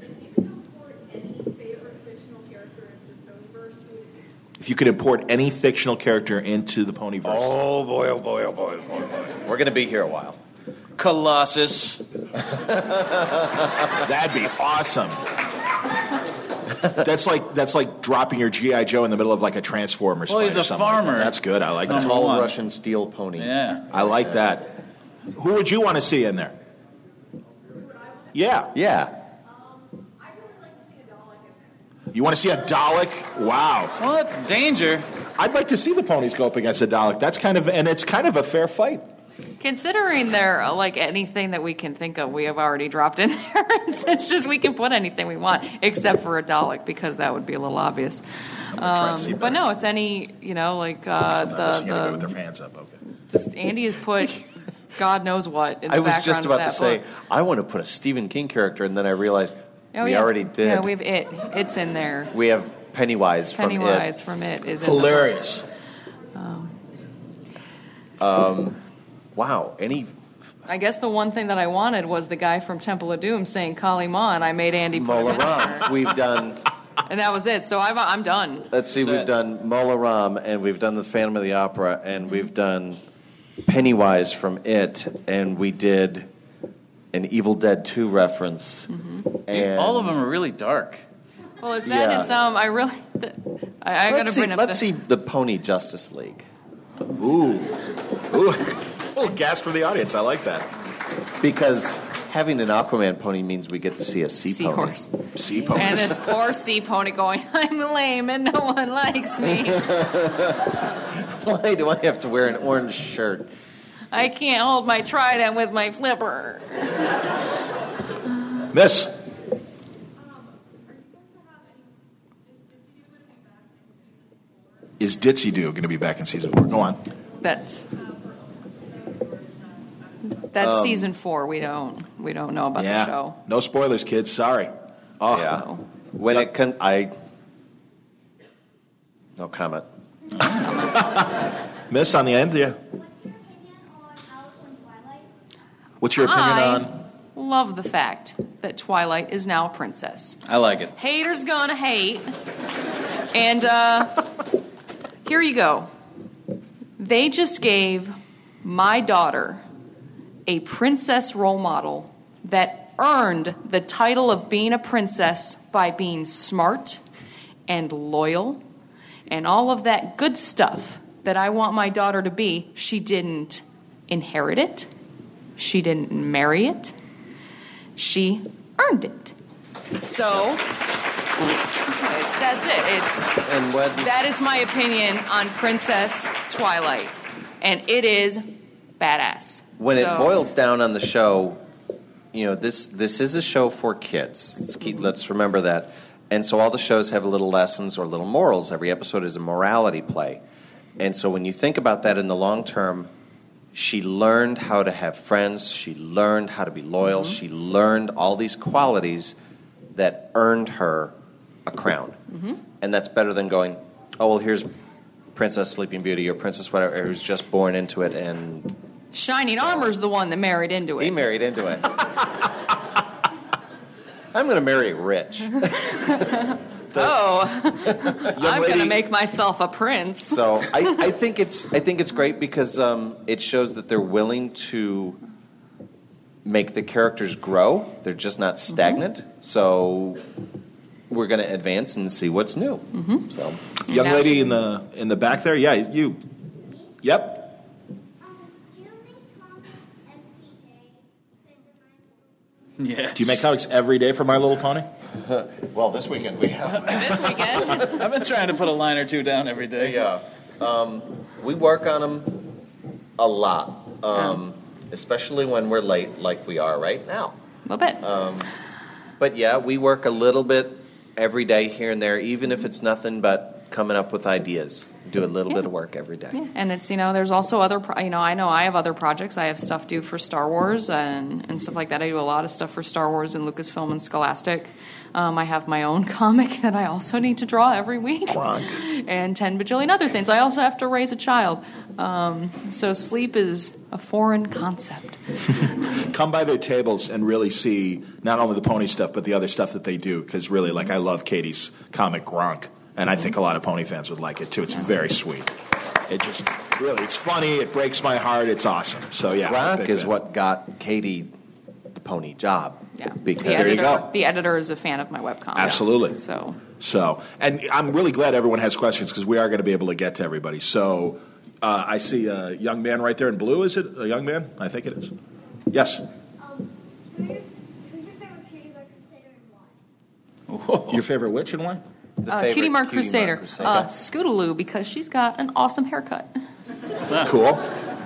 If you can import any favorite fictional character into the Ponyverse. If you could import any fictional character into the Ponyverse. oh boy, oh boy, oh boy, oh boy, oh boy. we're going to be here a while. Colossus. That'd be awesome. That's like that's like dropping your G I. Joe in the middle of like a Transformers Well, fight he's or a something like that. farmer. That's good. I like Number that. Tall one. Russian steel pony. Yeah. I like that. Who would you want to see in there? Yeah. Yeah. Um, I'd really like to see a Dalek in there. You want to see a Dalek? Wow. What? Danger. I'd like to see the ponies go up against a Dalek. That's kind of, and it's kind of a fair fight. Considering they're uh, like anything that we can think of, we have already dropped in there. it's, it's just we can put anything we want, except for a Dalek, because that would be a little obvious. Um, but no, it's any, you know, like uh, the, the with the their hands up. Okay. just Andy has put God knows what in the I was background just about of to that say, book. I want to put a Stephen King character, and then I realized Oh, we yeah. already did. Yeah, we have it. It's in there. We have Pennywise, Pennywise from from it is in Hilarious. the book. Um, wow. Any? I guess the one thing that I wanted was the guy from Temple of Doom saying Kali Ma, and I made Andy put him Mola in there. Ram. We've done. And that was it. So I'm, I'm done. Let's see. That's We've it. done Mola Ram, and we've done the Phantom of the Opera, and we've done Pennywise from It, and we did an Evil Dead two reference. And All of them are really dark. Well, it's that. Yeah. It's um. I really. th- I, I gotta Let's see. bring up. Let's the, see the Pony Justice League. Ooh. Ooh. Oh, gas from the audience. I like that. Because having an Aquaman pony means we get to see a sea pony. Seahorse. Sea ponies. And this poor sea pony going, I'm lame and no one likes me. Why do I have to wear an orange shirt? I can't hold my trident with my flipper. Miss. Is Ditzy Doo going to be back in season four? Go on. That's that's Um, season four. We don't we don't know about Yeah. the show. No spoilers, kids. Sorry. Oh. Yeah. So, When it can, I. No comment. Miss on the end, yeah. What's your opinion on Alice and Twilight? What's your opinion I on? love the fact that Twilight is now a princess. I like it. Haters gonna hate. And uh, here you go. They just gave my daughter a princess role model that earned the title of being a princess by being smart and loyal and all of that good stuff that I want my daughter to be. She didn't inherit it. She didn't marry it. She earned it. So it's, that's it. It's And when that is my opinion on Princess Twilight, and it is badass. when So- it boils down on the show, you know this this is a show for kids. Let's keep let's remember that. And so all the shows have little lessons or little morals. Every episode is a morality play. And so when you think about that in the long term, she learned how to have friends. She learned how to be loyal. Mm-hmm. She learned all these qualities that earned her a crown. Mm-hmm. And that's better than going, oh, well, here's Princess Sleeping Beauty or Princess whatever, who's just born into it and Shining Armor's the one that married into it. he married into it. I'm going to marry rich. oh, I'm going to lady- make myself a prince. So I, I think it's I think it's great because um, it shows that they're willing to make the characters grow. They're just not stagnant. So we're going to advance and see what's new. Mm-hmm. So Young now lady she- in the in the back there. Yeah, you. Yep. Um, do you make comics and P J? Yes. Do you make comics every day for My Little Pony? well, this weekend we have. This weekend. I've been trying to put a line or two down every day. Yeah, um, we work on them a lot, um, especially when we're late, like we are right now. A little bit. Um, but yeah, we work a little bit every day here and there, even if it's nothing but coming up with ideas. Do a little Yeah. bit of work every day. Yeah, and it's, you know, there's also other, pro- you know, I know I have other projects. I have stuff due for Star Wars and, and stuff like that. I do a lot of stuff for Star Wars and Lucasfilm and Scholastic. Um, I have my own comic that I also need to draw every week. And ten bajillion other things. I also have to raise a child. Um, so sleep is a foreign concept. Come by their tables and really see not only the pony stuff, but the other stuff that they do. Because really, like, I love Katie's comic Gronk, and I think a lot of pony fans would like it too. It's very sweet. It just really, it's funny. It breaks my heart. It's awesome. So yeah, I'm a Gronk big is fan. what got Katie the pony job. Yeah. Because the There you editor, go. The editor is a fan of my webcomic. Absolutely. So So, and I'm really glad everyone has questions because we are going to be able to get to everybody. So, uh, I see a young man right there in blue. Is it a young man? I think it is. Yes. Um, who's your, who's your favorite Kitty by Crusader and why? Your favorite witch and why? The Uh, favorite Cutie Mark Cutie Crusader. Mark Crusader. Uh, Scootaloo, because she's got an awesome haircut. Cool.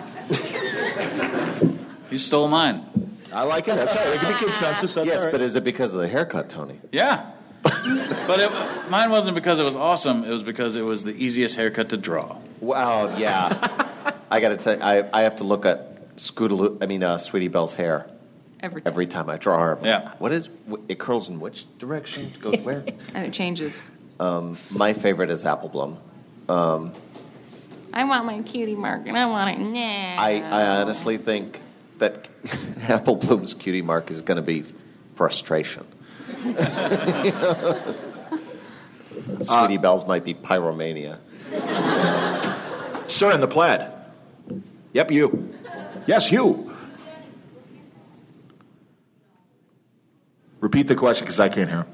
You stole mine. I like it. That's all right. There could be consensus. That's yes, all right. but is it because of the haircut, Tony? Yeah. But it, mine wasn't because it was awesome. It was because it was the easiest haircut to draw. Wow, yeah. I got to tell you, I, I have to look at Scootaloo, I mean, uh, Sweetie Belle's hair Every time. every time I draw her. Yeah. What is, it curls in which direction? It goes where? And it changes. Um, my favorite is Apple Bloom. Um, I want my Cutie Mark, and I want it now. I, I honestly think that Apple Bloom's cutie mark is going to be frustration. Sweetie Belle's might be pyromania. Sir in the plaid. Yep, you. Yes, you. Repeat the question because I can't hear.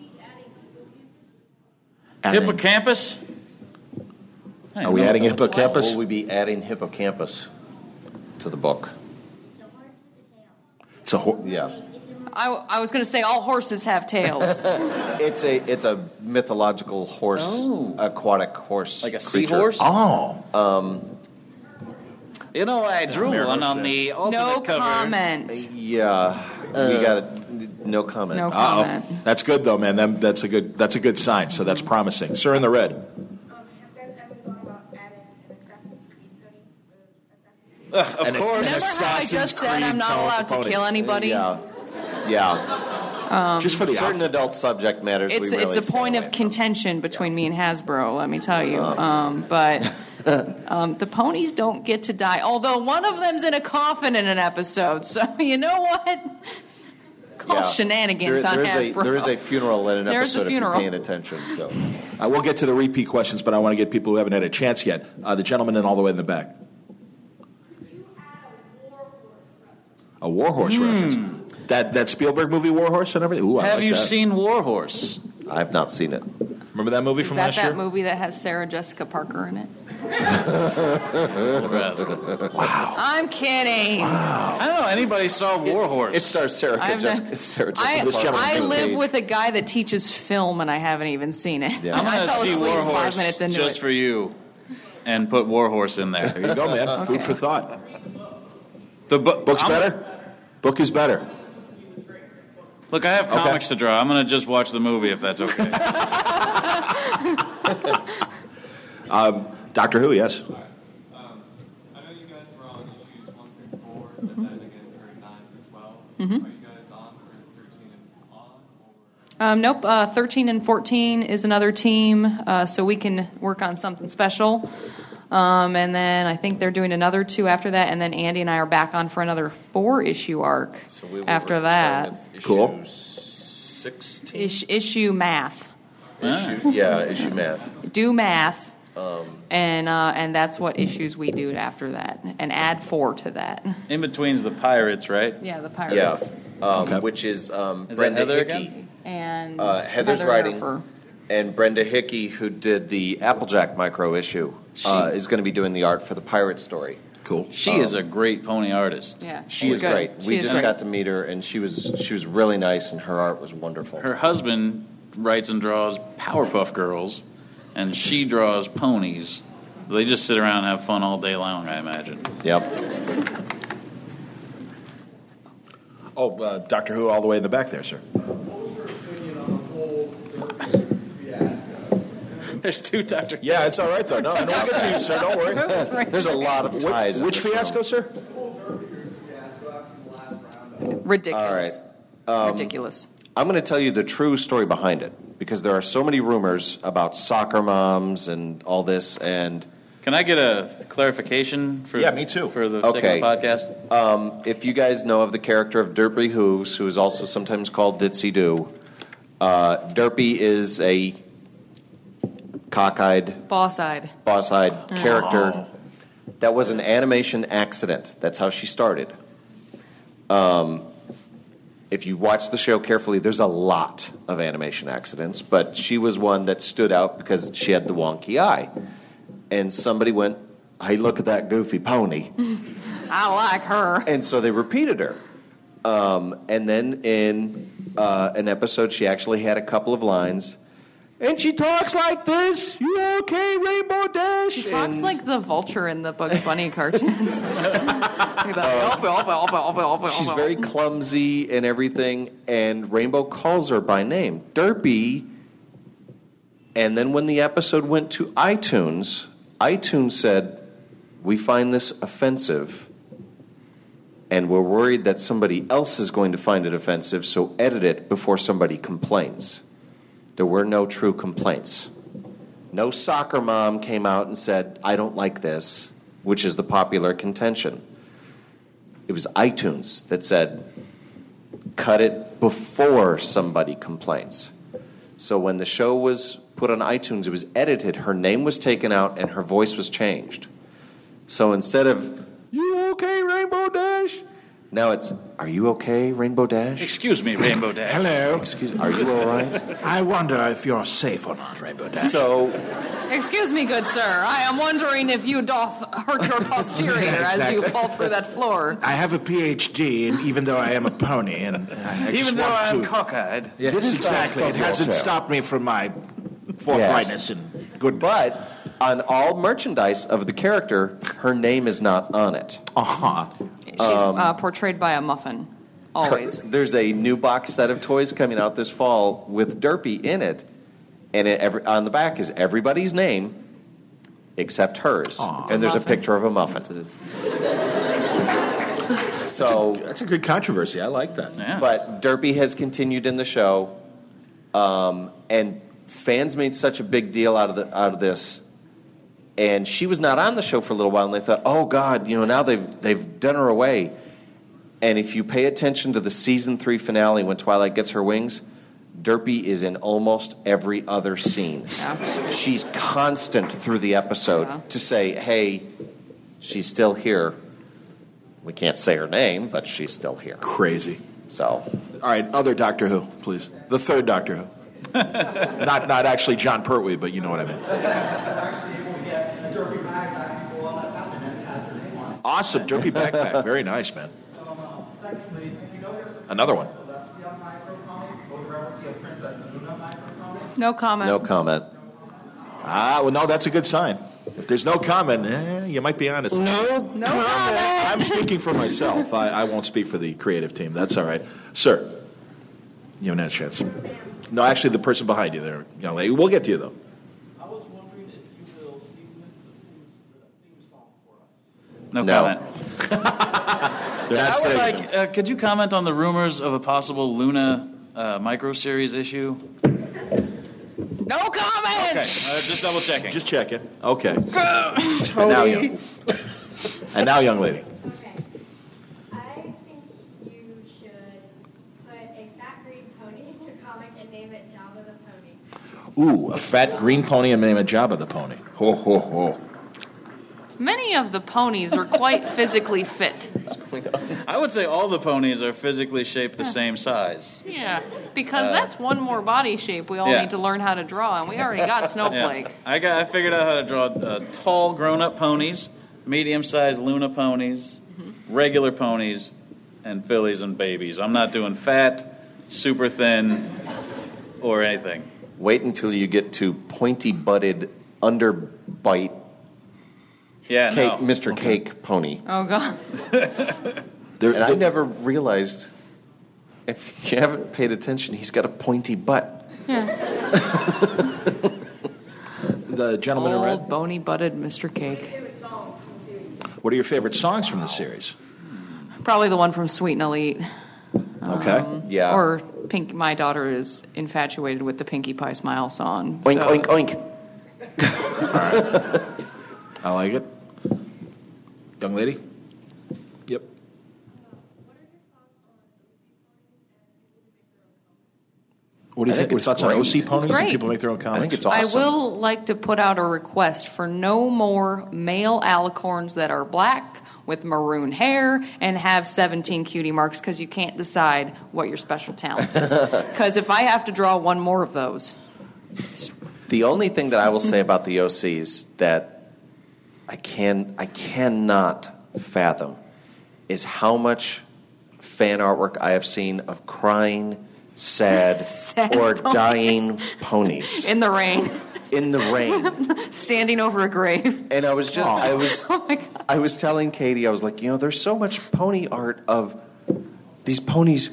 Adding- Hippocampus? I Are didn't we know adding what that was. hippocampus? Will we be adding hippocampus to the book? It's a ho- Yeah. I, I was going to say all horses have tails. It's a it's a mythological horse, Oh. aquatic horse, Like a creature. seahorse? Oh. You know, I drew Mirror one on said. the ultimate No cover. comment. Yeah, we got it. No comment. No Uh-oh. comment. That's good though, man. That, that's a good. That's a good sign. So that's promising. Sir in the red. Um, have you guys ever thought about adding an Assassin's Creed pony? Uh, Assassin's Creed? Of course. Remember how I just said I'm not allowed to kill anybody? Yeah, yeah. Just for the Certain adult subject matters. It's we really it's a stay point away of contention between me and Hasbro, let me tell you. Um, but um, the ponies don't get to die. Although one of them's in a coffin in an episode, so you know what? Call Yeah. shenanigans There- on there's Hasbro. A, there is a funeral in an There's a episode if funeral. you're paying attention. So I will get to the repeat questions, but I want to get people who haven't had a chance yet. Uh, the gentleman in all the way in the back. A Warhorse reference. That that Spielberg movie, Warhorse, and everything. Ooh, I Have like you that. seen Warhorse? I've not seen it. Remember that movie Is from that last that year? movie that has Sarah Jessica Parker in it? Nebraska. I'm kidding. I don't know. Anybody saw Warhorse? It stars Sarah I've Jessica. been- Sarah I, Jessica This Parker. gentleman I from the live Cage. with a guy that teaches film, and I haven't even seen it. Yeah. I'm I going fell to see asleep five Warhorse minutes into just it. for you, and put Warhorse in there. There you go, man. Food for thought. The bu- Book's I'm- better? Book is better. Look, I have comics to draw. I'm going to just watch the movie if that's okay. Doctor Who, yes. Um, I know you guys were on issues one through four, and then again for nine through twelve. Are you guys on for thirteen and on? Or? Um, nope. Uh, thirteen and fourteen is another team, uh, so we can work on something special. Um, and then I think they're doing another two after that, and then Andy and I are back on for another four-issue arc So we will after return that. with issue Cool. sixteen. Ish, issue math. Issue, yeah, issue math. Do math. Um, And uh, and that's what issues we do after that, and add four to that. In between's the Pirates, right? Yeah, the Yeah, pirates. um, Okay. which is um, Is that Brenda Heather Hickey. again? And Uh, Heather's Heather writing, Herfer. and Brenda Hickey, who did the Applejack micro issue, uh, is going to be doing the art for the pirate story. Cool. She is a great pony artist. Yeah, She she's is good. great. She We is just great. got to meet her, and she was she was really nice, and her art was wonderful. Her husband writes and draws Powerpuff Girls, and she draws ponies. They just sit around and have fun all day long, I imagine. Yep. Oh, uh, Doctor Who, all the way in the back there, sir. Opinion on the whole fiasco. There's two Doctor Yeah, it's all right though. No, I don't get to you, sir. Don't worry. There's a lot of ties. Which, in which this film. fiasco, sir? Fiasco after the last round. Ridiculous. All right. Ridiculous. I'm going to tell you the true story behind it, because there are so many rumors about soccer moms and all this, and Can I get a clarification for Yeah, me too. for the Okay. sake of the podcast? Um, if you guys know of the character of Derpy Hooves, who is also sometimes called Ditsy Doo, uh, Derpy is a cockeyed, Boss-eyed. boss-eyed character. That was an animation accident. That's how she started. Um, if you watch the show carefully, there's a lot of animation accidents, but she was one that stood out because she had the wonky eye. And somebody went, hey, look at that goofy pony. I like her. And so they repeated her. Um, and then in uh, an episode, she actually had a couple of lines. And she talks like this. You okay, Rainbow Dash? She talks And- like the vulture in the Bugs Bunny cartoons. Like that. She's very clumsy and everything, and Rainbow calls her by name, Derpy. And then when the episode went to iTunes, iTunes said, we find this offensive, and we're worried that somebody else is going to find it offensive, so edit it before somebody complains. There were no true complaints. No soccer mom came out and said, I don't like this, which is the popular contention. It was iTunes that said, cut it before somebody complains. So when the show was put on iTunes, it was edited, her name was taken out, and her voice was changed. So instead of, you okay, Rainbow Dash? Now it's, are you okay, Rainbow Dash? Excuse me, Rainbow Dash. Hello. Excuse me, are you all right? I wonder if you're safe or not, Rainbow Dash. So, Excuse me, good sir. I am wondering if you doth hurt your posterior Yeah, as you exactly. fall through that floor. I have a P H D, and even though I am a pony, and I just Even though want I'm to, cockeyed. yes, Didn't exactly, stop it hasn't Hotel. stopped me from my forthrightness and goodness. but on all merchandise of the character, her name is not on it. uh-huh. She's uh, portrayed by a muffin, always. There's a new box set of toys coming out this fall with Derpy in it, and it, every, on the back is everybody's name except hers. Aw. And there's a muffin. picture of a muffin. So, That's a good controversy. I like that. Yeah. but Derpy has continued in the show, um, and fans made such a big deal out of the out of this. And she was not on the show for a little while, and they thought, "Oh God, you know, now they've they've done her away." And if you pay attention to the season three finale, when Twilight gets her wings, Derpy is in almost every other scene. Yeah. She's constant through the episode Yeah. to say, "Hey, she's still here." We can't say her name, but she's still here. Crazy. So, All right, other Doctor Who, please. The third Doctor Who. not not actually John Pertwee, but you know what I mean. Awesome, Derpy backpack. Very nice, man. Another one. No comment. no comment. Ah, well, no, that's a good sign. If there's no comment, eh, you might be honest. No, No comment. I'm speaking for myself. I, I won't speak for the creative team. That's all right. Sir, you haven't had a chance. No, actually, the person behind you there, young lady. We'll get to you, though. I was wondering if you will sing the theme song for us. No, No. comment. They're not I would saying like, uh, could you comment on the rumors of a possible Luna uh, micro-series issue? No comment. Okay, uh, just double checking. Just check it. Okay. And now, young, and now, young lady. Okay. I think you should put a fat green pony in your comic and name it Jabba the Pony. Ooh, a fat green pony and name it Jabba the Pony. Ho, ho, ho. Many of the ponies are quite physically fit. I would say all the ponies are physically shaped the same size. Yeah, because that's one more body shape we all yeah. need to learn how to draw, and we already got Snowflake. Yeah. I got. I figured out how to draw uh, tall, grown-up ponies, medium-sized Luna ponies, regular ponies, and fillies and babies. I'm not doing fat, super thin, or anything. Wait until you get to pointy-butted, underbite Yeah, cake, no. Mister Cake pony. Oh, God. There, And I there- never realized, if you haven't paid attention, he's got a pointy butt. the gentleman in Old, red. bony-butted Mister Cake. Favorite songs from the series? What are your favorite songs from the series? Probably the one from Sweet and Elite. Okay. Yeah. Or Pink. My daughter is infatuated with the Pinkie Pie Smile song. Oink, so- oink, oink. I like it. Young lady? Yep. What do you I think? think Your it's thoughts on great. O C ponies? It's and great. people make their own comics? I think it's I awesome. will like to put out a request for no more male alicorns that are black with maroon hair and have seventeen cutie marks because you can't decide what your special talent is. Because if I have to draw one more of those, The only thing that I will say about the O Cs that I can I cannot fathom is how much fan artwork I have seen of crying, sad, Sad or ponies. dying ponies In the rain, in the rain. standing over a grave. And I was just, I was, Oh my God. I was telling Katie, I was like, you know, there's so much pony art of these ponies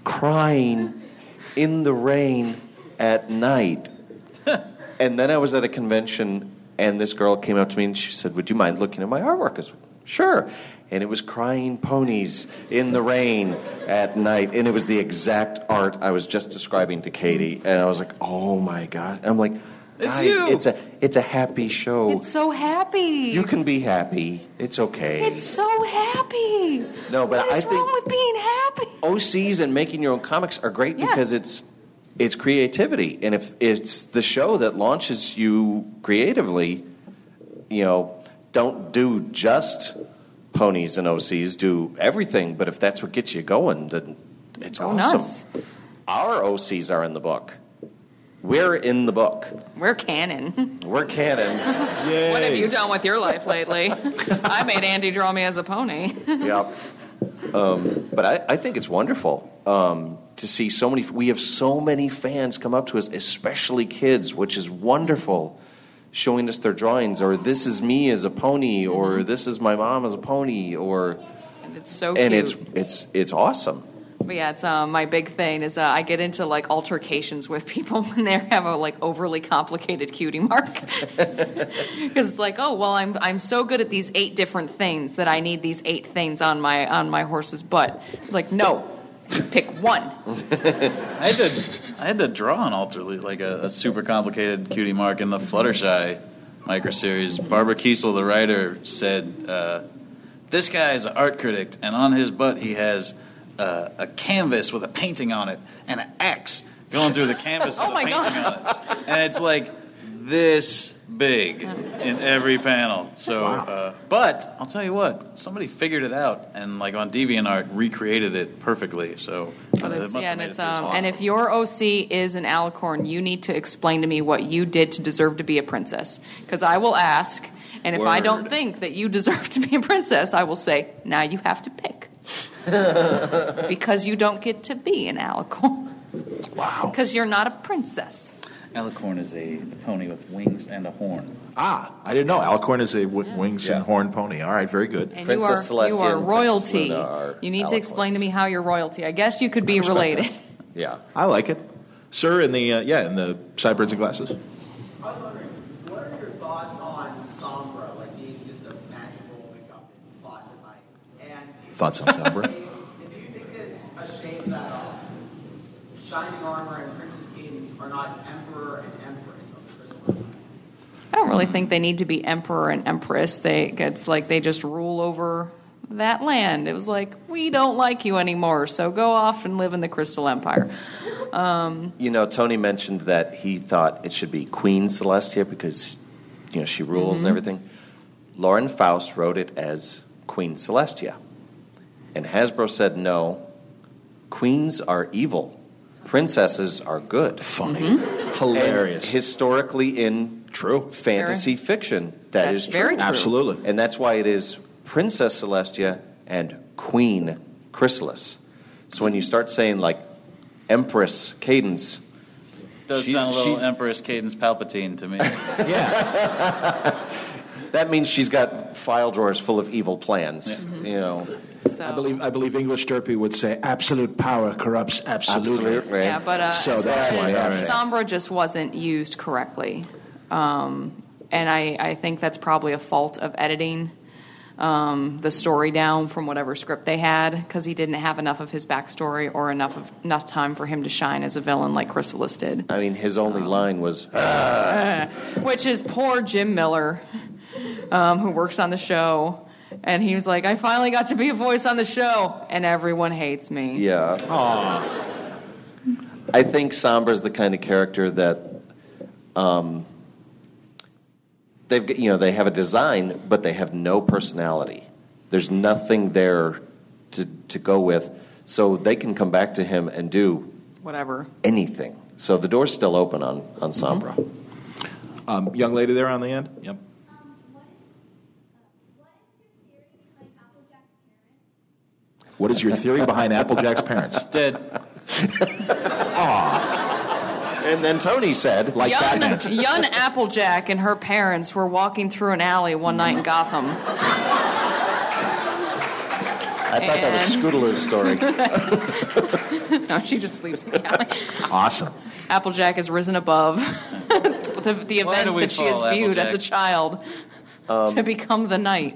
crying in the rain at night. And then I was at a convention, and this girl came up to me and she said, would you mind looking at my artwork? I said, sure. And it was crying ponies in the rain at night. And it was the exact art I was just describing to Katie. And I was like, oh my God. I'm like, guys, you. it's a it's a happy show. It's so happy. You can be happy. It's okay. It's so happy. No, but what I is think- wrong with being happy? O Cs and making your own comics are great Yeah. because it's it's creativity. And if it's the show that launches you creatively, you know, don't do just ponies and O Cs, do everything. But if that's what gets you going, then it's Go awesome. nuts. Our O Cs are in the book. We're in the book. We're canon. We're canon. Yay. What have you done with your life lately? I made Andy draw me as a pony. Yep. Um, but I, I think it's wonderful um, to see so many. We have so many fans come up to us, especially kids, which is wonderful, showing us their drawings, or this is me as a pony, or this is my mom as a pony, or And it's so and cute. it's it's it's awesome. But yeah, it's um, my big thing is uh, I get into like altercations with people when they have a like overly complicated cutie mark, because it's like, oh well, I'm I'm so good at these eight different things that I need these eight things on my on my horse's butt. It's like, no, pick one. I had to, I had to draw an alter like a, a super complicated cutie mark in the Fluttershy microseries. Barbara Kiesel, the writer, said uh, this guy is an art critic, and on his butt he has uh, a canvas with a painting on it and an axe going through the canvas with Oh a my painting on it, and it's like this big in every panel. So, uh, but I'll tell you what, somebody figured it out and, like on DeviantArt, recreated it perfectly. So, But it it's, must yeah, have and made it's it um, awesome. and if your O C is an alicorn, you need to explain to me what you did to deserve to be a princess, because I will ask, and if I don't Word. think that you deserve to be a princess, I will say, now you have to pick, because you don't get to be an alicorn. Wow. Because you're not a princess. Alicorn is a pony with wings and a horn. Ah, I didn't know. Alicorn is a w- wings Yeah. and horn pony. All right, very good. And Princess you are, Celestia you are and Princess royalty. Luna are You need to explain alicorns. to me how you're royalty. I guess you could be respect related. that. Yeah. I like it, sir. In the uh, yeah, in the sideburns and glasses. I was wondering, what are your thoughts on Sombra, like being just a magical MacGuffin plot device? And Thoughts on Sombra? if you think it's a shame that uh, Shining Armor and Princess Cadence are not Emperor and Empress of the Crystal Empire? I don't really think they need to be emperor and empress. They it's like they just rule over that land. It was like, we don't like you anymore, so go off and live in the Crystal Empire. Um, You know, Tony mentioned that he thought it should be Queen Celestia because, you know, she rules Mm-hmm. and everything. Lauren Faust wrote it as Queen Celestia. And Hasbro said, no, queens are evil. Princesses are good. Funny, Mm-hmm. hilarious. And historically in True. fantasy fiction, that That's is very true. Absolutely. And that's why it is Princess Celestia and Queen Chrysalis. So when you start saying like Empress Cadence, Does She's- sound a little she's- Empress Cadence Palpatine to me. Yeah. that means she's got file drawers full of evil plans. You know, so, I believe I believe English Derpy would say absolute power corrupts absolutely. absolutely. yeah, but uh, So as that's far why, as all right. Sombra just wasn't used correctly, um, and I, I think that's probably a fault of editing um, the story down from whatever script they had, because he didn't have enough of his backstory or enough of enough time for him to shine as a villain like Chrysalis did. I mean, his only line was, Which is poor Jim Miller, um, who works on the show. And he was like, I finally got to be a voice on the show, and everyone hates me. yeah. I think Sombra's the kind of character that um, they've got- you know they have a design, but they have no personality. There's nothing there to to go with, so they can come back to him and do Whatever. anything. So the door's still open on on Sombra. Um, young lady there on the end. Yep. Um, what is, uh, what is your theory behind Applejack's parents? What is your theory behind Applejack's parents? Dead. Aw. And then Tony said, Like young, Batman. young Applejack and her parents were walking through an alley one night in Gotham. I thought that was And- Scootaloo's story. No, she just sleeps in the alley. Awesome. Applejack has risen above the, the Why do events we that she has fall, viewed as a Applejack? child to become the knight.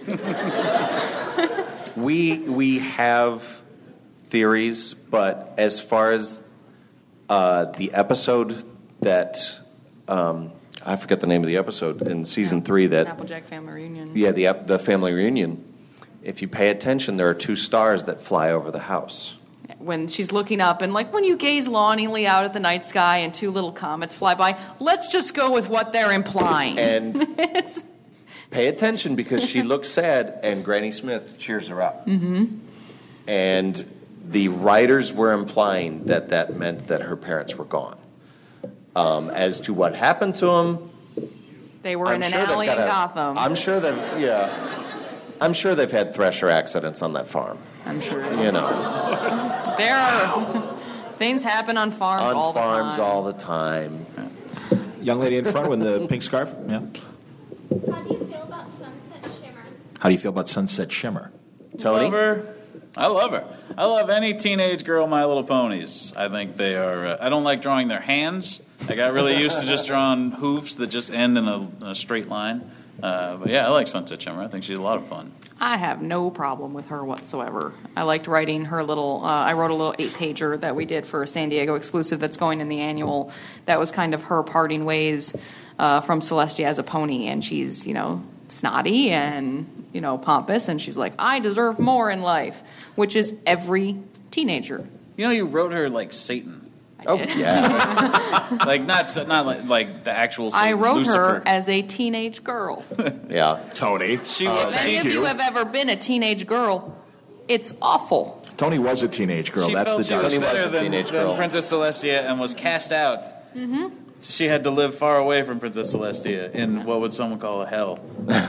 We we have theories, but as far as uh, the episode that um, I forget the name of the episode in season three that Applejack family reunion. yeah the ep- the family reunion. If you pay attention, there are two stars that fly over the house. When she's looking up, and like when you gaze longingly out at the night sky and two little comets fly by, let's just go with what they're implying. And It's- pay attention because she looks sad, and Granny Smith cheers her up. Mm-hmm. And the writers were implying that that meant that her parents were gone. Um, as to what happened to them, they were I'm in an sure they've alley in got a- Gotham. I'm sure that yeah, I'm sure they've had thresher accidents on that farm. I'm sure. You know, There are things happen on farms on all farms the time. all the time. Young lady in front with the pink scarf. Yeah. How do you feel about Sunset Shimmer? How do you feel about Sunset Shimmer? Tony, Love her. I love her. I love any teenage girl My Little Ponies. I think they are. Uh, I don't like drawing their hands. I got really used to just drawing hoofs that just end in a, in a straight line. Uh, but yeah, I like Sunset Shimmer. I think she's a lot of fun. I have no problem with her whatsoever. I liked writing her little, uh, I wrote a little eight-pager that we did for a San Diego exclusive that's going in the annual. That was kind of her parting ways uh, from Celestia as a pony. And she's, you know, snotty and, you know, pompous. And she's like, I deserve more in life, which is every teenager. You know, you wrote her like Satan. oh yeah, Like not so- not like, like the actual Satan, I wrote Lucifer. her as a teenage girl. yeah. Tony. She If was. any of you have ever been a teenage girl, it's awful. Tony was a teenage girl. She That's felt the she was difference. Tony was better a than, teenage than girl. Princess Celestia and was cast out. Mm-hmm. She had to live far away from Princess Celestia in what would someone call a hell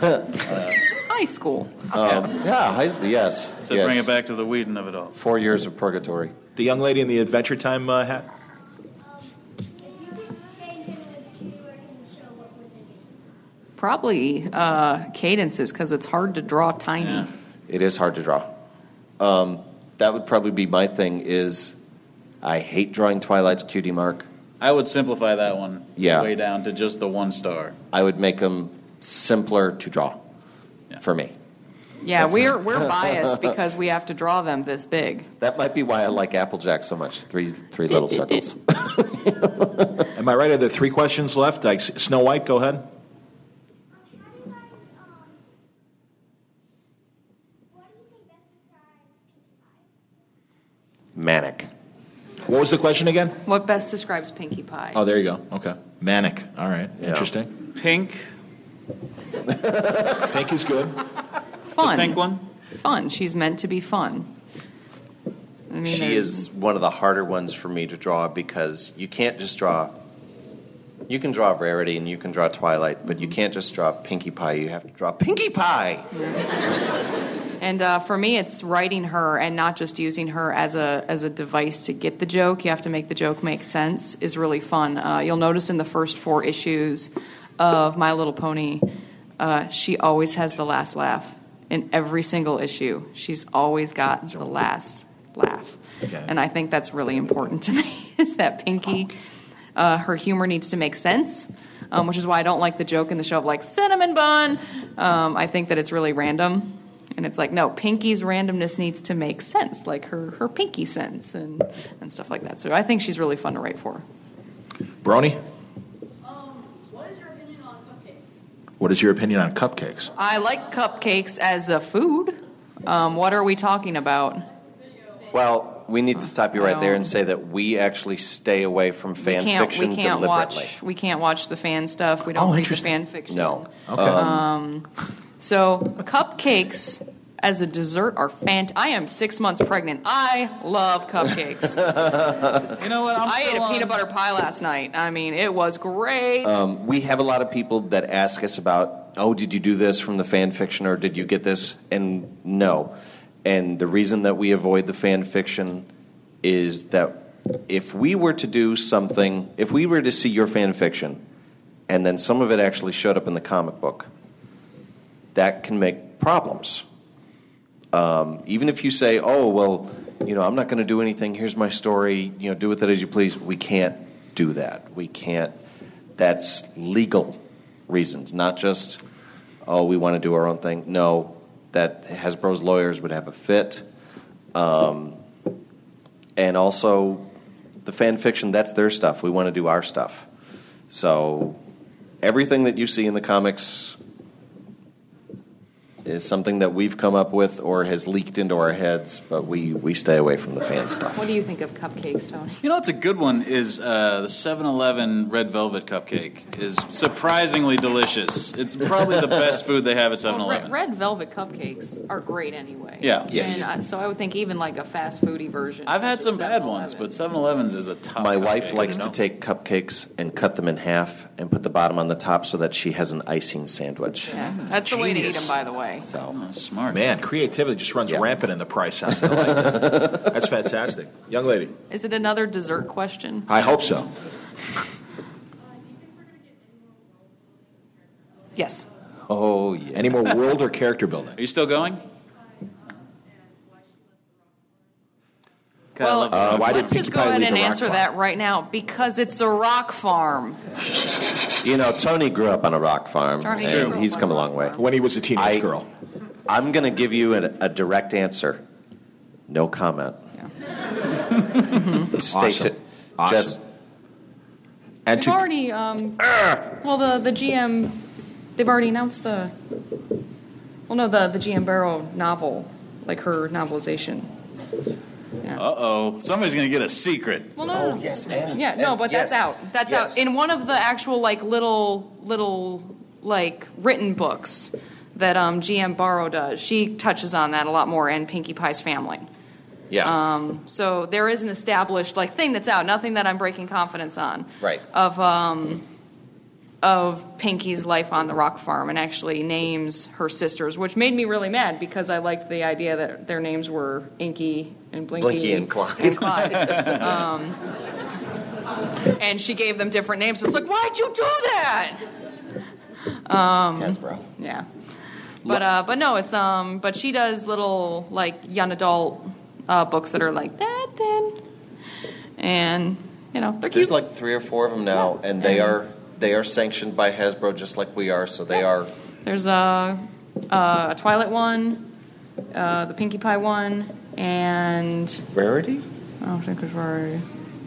High school. Um, yeah, high, yes. to yes. bring it back to the Whedon of it all. Four years of purgatory. The young lady in the Adventure Time uh, hat. Um, if you could change it with you or in the show, what would it be? Probably uh, cadences, because it's hard to draw tiny. Yeah. It is hard to draw. Um, that would probably be my thing. Is I hate drawing Twilight's cutie mark. I would simplify that one Yeah. way down to just the one star. I would make them simpler to draw. Yeah. For me, Yeah, we're we're biased because we have to draw them this big. that might be why I like Applejack so much. Three, three little circles. Am I right? Are there three questions left? Like Snow White, go ahead. Um, how do you guys, um, what do you think best describes Pinkie Pie? Manic. What was the question again? What best describes Pinkie Pie? Oh, there you go. Okay. Manic. All right. Yeah. Interesting. Pink, Pink is good. Fun. the pink one. Fun. She's meant to be fun. I mean, She there's- is one of the harder ones for me to draw because you can't just draw. You can draw Rarity and you can draw Twilight, but you can't just draw Pinkie Pie. You have to draw Pinkie Pie. And uh, for me, it's writing her and not just using her as a as a device to get the joke. You have to make the joke make sense. Is really fun. Uh, you'll notice in the first four issues of My Little Pony, uh, she always has the last laugh in every single issue. She's always got the last laugh, Okay. and I think that's really important to me. Is that Pinkie? Uh, her humor needs to make sense. Um, which is why I don't like the joke in the show of like cinnamon bun. Um, I think that it's really random. And it's like, no, Pinkie's randomness needs to make sense, like her, her pinky sense and, and stuff like that. So I think she's really fun to write for. Brony, Um, what is your opinion on cupcakes? what is your opinion on cupcakes? I like cupcakes as a food. Um, what are we talking about? Well, we need to stop you right there Well- and say that we actually stay away from fan we can't, fiction we can't deliberately. watch. We can't watch the fan stuff. We don't Oh, read the interesting. fan fiction. No. Okay. Um, So cupcakes as a dessert are fant. I am six months pregnant. I love cupcakes. You know what? I'm I ate still a on- peanut butter pie last night. I mean, it was great. Um, we have a lot of people that ask us about, oh, did you do this from the fan fiction or did you get this? And no. And the reason that we avoid the fan fiction is that if we were to do something, if we were to see your fan fiction, and then some of it actually showed up in the comic book, that can make problems. Um, even if you say, oh, well, you know, I'm not going to do anything, here's my story, you know, do with it as you please. We can't do that. We can't. That's legal reasons, not just, oh, we want to do our own thing. No, that Hasbro's lawyers would have a fit. Um, and also, the fan fiction, that's their stuff. We want to do our stuff. So everything that you see in the comics is something that we've come up with or has leaked into our heads, but we, we stay away from the fan stuff. What do you think of cupcakes, Tony? You know what's a good one is uh, the seven eleven Red Velvet Cupcake is surprisingly delicious. It's probably the best food they have at seven eleven. Well, red, red velvet cupcakes are great anyway. Yeah. Yes. And uh, so I would think even like a fast foodie version. I've had some bad seven eleven. ones, but seven eleven's is a top My cupcake, wife likes you know? to take cupcakes and cut them in half and put the bottom on the top so that she has an icing sandwich. Yeah, that's the way to eat Genius. them, by the way. So, Oh, smart. Man, creativity just runs Yeah. rampant in the Price House. I like that. That's fantastic. Young lady, Is it another dessert question? I hope so. Yes. oh, yeah. Any more world or character building? Are you still going? God, I Well, love Uh, why did let's just Pinkie go Pie ahead leave and the rock answer farm? that right now. Because it's a rock farm. You know, Tony grew up on a rock farm, Tony and did grow up he's on come a a rock long way. farm. When he was a teenage I- girl. I'm going to give you a, a direct answer. No comment. Stay Awesome. tu- Awesome. Just And They've to, already, um, well, the, the G M, they've already announced the, well, no, the, the G M Barrow novel, like her novelization. Yeah. Uh-oh. Somebody's going to get a secret. Well, no, no, no. yes, and Yeah, no, but that's out. That's Yes. out. In one of the actual, like, little, little, like, written books that um, G M Barrow does, she touches on that a lot more, and Pinkie Pie's family. yeah. Um, so there is an established, like, thing that's out, nothing that I'm breaking confidence on. Right. Of, um, of Pinkie's life on the rock farm, and actually names her sisters, which made me really mad because I liked the idea that their names were Inky and Blinky. Blinky and Clyde. And Clyde. um, and she gave them different names. I was like, why'd you do that? Um, Hasbro. Yeah. But uh, but no, it's um. But she does little like young adult uh, books that are like that thin, and you know they're There's cute. like three or four of them now, Yeah. and they And- are they are sanctioned by Hasbro just like we are. So they are. There's a a Twilight one, uh, the Pinkie Pie one, and Rarity? I don't think it's Rarity.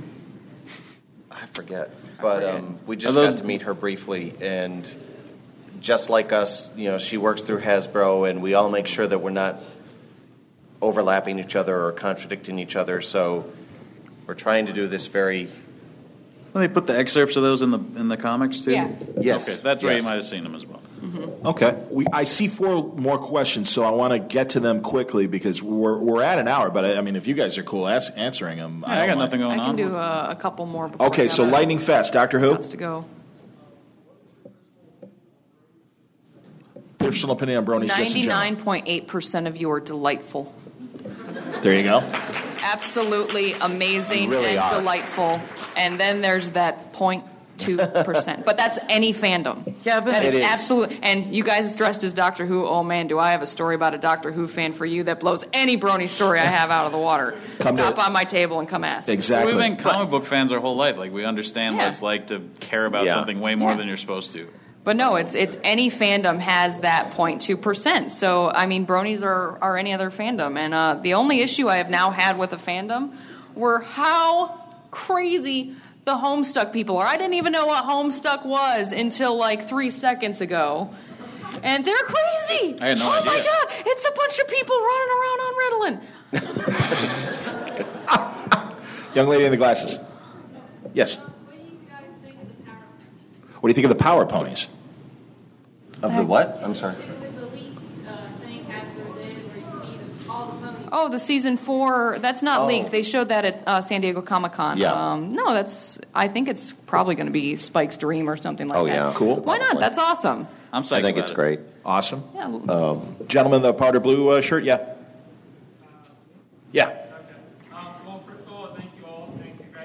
I forget. But forget. um, we just Are those- got to meet her briefly, and just like us, you know, she works through Hasbro, and we all make sure that we're not overlapping each other or contradicting each other. So we're trying to do this very. Well, they put the excerpts of those in the in the comics, too? Yeah. Yes. Okay, that's where Yes. you might have seen them as well. okay. We, I see four more questions, so I want to get to them quickly because we're, we're at an hour. But, I, I mean, if you guys are cool ask, answering them, I, don't got mind. nothing going I can on. do a, a couple more. Before Okay, I so gotta- lightning fast. Doctor Who? lots to go. Personal opinion on Bronies, just in general. Ninety-nine point eight percent of you are delightful. There you go. Absolutely amazing You really and are. delightful. And then there's that zero point two percent. But that's any fandom. Yeah, but that it is is. absolute. And you guys dressed as Doctor Who. Oh man, do I have a story about a Doctor Who fan for you that blows any Brony story I have out of the water. Come to Stop it. on my table and come ask. Exactly. We've been comic book fans our whole life. Like, we understand Yeah. what it's like to care about Yeah. something way more Yeah. than you're supposed to. But no, it's it's any fandom has that zero point two percent. So I mean, bronies are, are any other fandom, and uh, the only issue I have now had with a fandom were how crazy the Homestuck people are. I didn't even know what Homestuck was until like three seconds ago, and they're crazy. I had no oh my idea. god, it's a bunch of people running around on Ritalin. Young lady in the glasses. Yes. What do you think of the Power Ponies? Of the what? I'm sorry. It was a leaked uh, thing Hasbro did where you see the, all the ponies. Oh, the season four. That's not Oh. leaked. They showed that at uh, San Diego Comic Con. Yeah. Um, no, that's. I think it's probably going to be Spike's Dream or something like Oh, that. yeah. Cool. Why not? That's awesome. I'm psyched I think about it's it. great. Awesome. Yeah. Um, Gentleman in the powder blue uh, shirt, yeah. Yeah. Okay. Um, well, first of all, thank you all. Thank you guys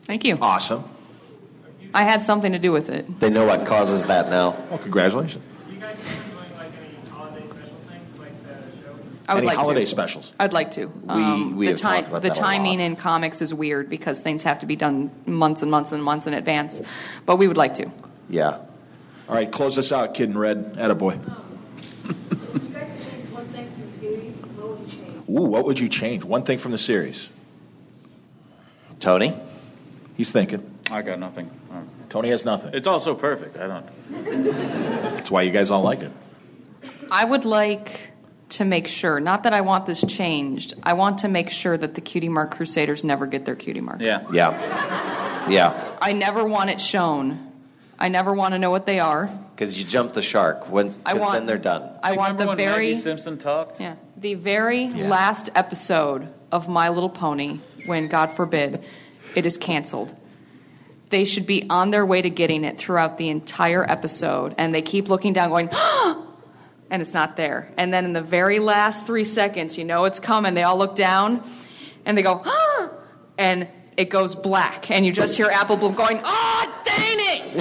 Thank you. Awesome. I had something to do with it. They know what causes that now. Well, congratulations. Do you guys plan on doing like any holiday special things like the show? I would Any like holiday to. specials? I'd like to. Um, we the have talked about the that a timing lot. in comics is weird because things have to be done months and months and months in advance. But we would like to. Yeah. All right, close us out, Kid in Red. Attaboy. If you guys could change one thing from the series, what would you change? Ooh, what would you change? One thing from the series. Tony? He's thinking. I got nothing. Tony has nothing. It's all so perfect. I don't. That's why you guys all like it. I would like to make sure, not that I want this changed, I want to make sure that the Cutie Mark Crusaders never get their Cutie Mark. Yeah. Yeah. Yeah. I never want it shown. I never want to know what they are. Because you jump the shark. Because I want- then they're done. I Like, want remember the when very Maggie Simpson talked? yeah, the very Yeah. last episode of My Little Pony, when God forbid it is canceled. They should be on their way to getting it throughout the entire episode, and they keep looking down, going, and it's not there. And then in the very last three seconds, you know it's coming. They all look down, and they go, and it goes black, and you just hear Apple Bloom going, "Oh, dang it!"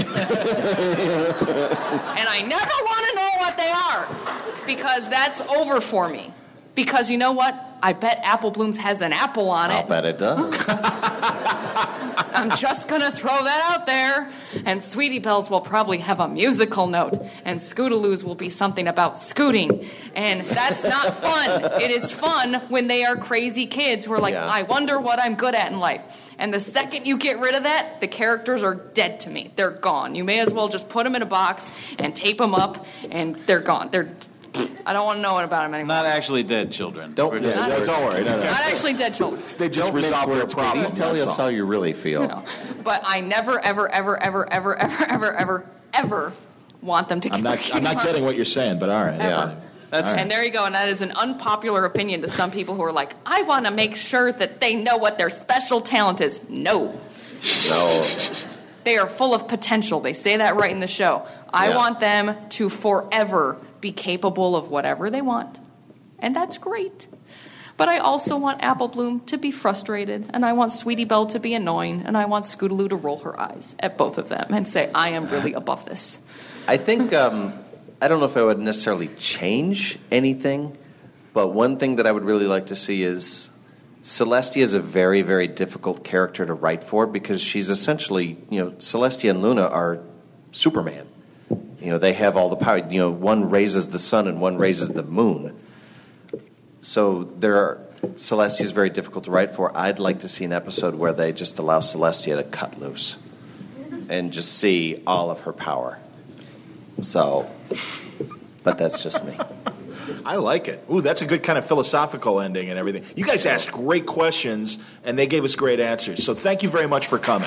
And I never want to know what they are, because that's over for me. Because you know what? I bet Apple Blooms has an apple on it. I'll bet it does. I'm just going to throw that out there. And Sweetie Bells will probably have a musical note. And Scootaloos will be something about scooting. And that's not fun. It is fun when they are crazy kids who are like, Yeah. I wonder what I'm good at in life. And the second you get rid of that, the characters are dead to me. They're gone. You may as well just put them in a box and tape them up, and they're gone. They're I don't want to know about them anymore. Not actually dead children. Don't- We're just- yeah, No, don't worry. No, no. Not actually dead children. They just Don't resolve mince their words, problem. please. Tell that's us all. how you really feel. No. But I never, ever, ever, ever, ever, ever, ever, ever, ever want them to get I'm their not. cutie I'm not marks. getting what you're saying, but all right. Ever. Yeah. That's All right. And there you go. And that is an unpopular opinion to some people who are like, I want to make sure that they know what their special talent is. No. No. They are full of potential. They say that right in the show. I Yeah. want them to forever be capable of whatever they want. And that's great. But I also want Apple Bloom to be frustrated, and I want Sweetie Belle to be annoying, and I want Scootaloo to roll her eyes at both of them and say, I am really above this. I think, um, I don't know if I would necessarily change anything, but one thing that I would really like to see is Celestia is a very, very difficult character to write for because she's essentially, you know, Celestia and Luna are Superman. You know, they have all the power. You know, one raises the sun and one raises the moon. So there are, Celestia is very difficult to write for. I'd like to see an episode where they just allow Celestia to cut loose and just see all of her power. So, but that's just me. I like it. Ooh, that's a good kind of philosophical ending and everything. You guys asked great questions, and they gave us great answers. So thank you very much for coming.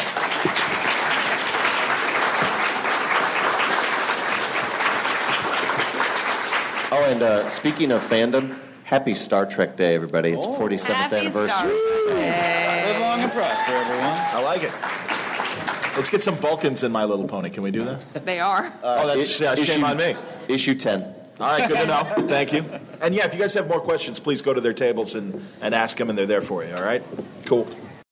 Oh, and uh, speaking of fandom, happy Star Trek Day, everybody. It's forty-seventh Happy anniversary. Star Trek. Live long and prosper, everyone. I like it. Let's get some Vulcans in My Little Pony. Can we do that? They are. oh, that's I- uh, shame issue- on me. Issue ten. All right, good to know. Thank you. And yeah, if you guys have more questions, please go to their tables and, and ask them, and they're there for you. All right? Cool.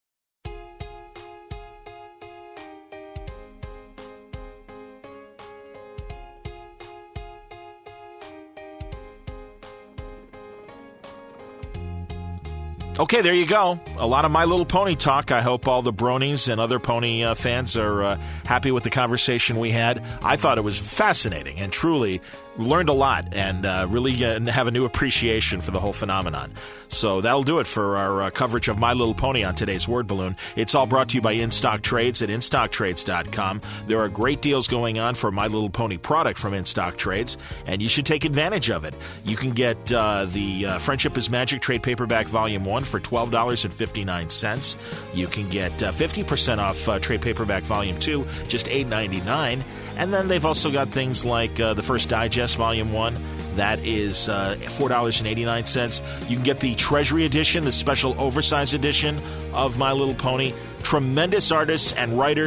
Okay, there you go. A lot of My Little Pony talk. I hope all the bronies and other pony uh, fans are uh, happy with the conversation we had. I thought it was fascinating and truly learned a lot and uh, really uh, have a new appreciation for the whole phenomenon. So that'll do it for our uh, coverage of My Little Pony on today's Word Balloon. It's all brought to you by In Stock Trades at in stock trades dot com. There are great deals going on for My Little Pony product from In Stock Trades, and you should take advantage of it. You can get uh, the uh, Friendship is Magic Trade Paperback Volume one for twelve dollars and fifty-nine cents. You can get uh, fifty percent off uh, Trade Paperback Volume two, just eight dollars and ninety-nine cents. And then they've also got things like uh, the First Digest Volume one. That is uh, four dollars and eighty-nine cents. You can get the Treasury Edition, the special oversized edition of My Little Pony. Tremendous artists and writers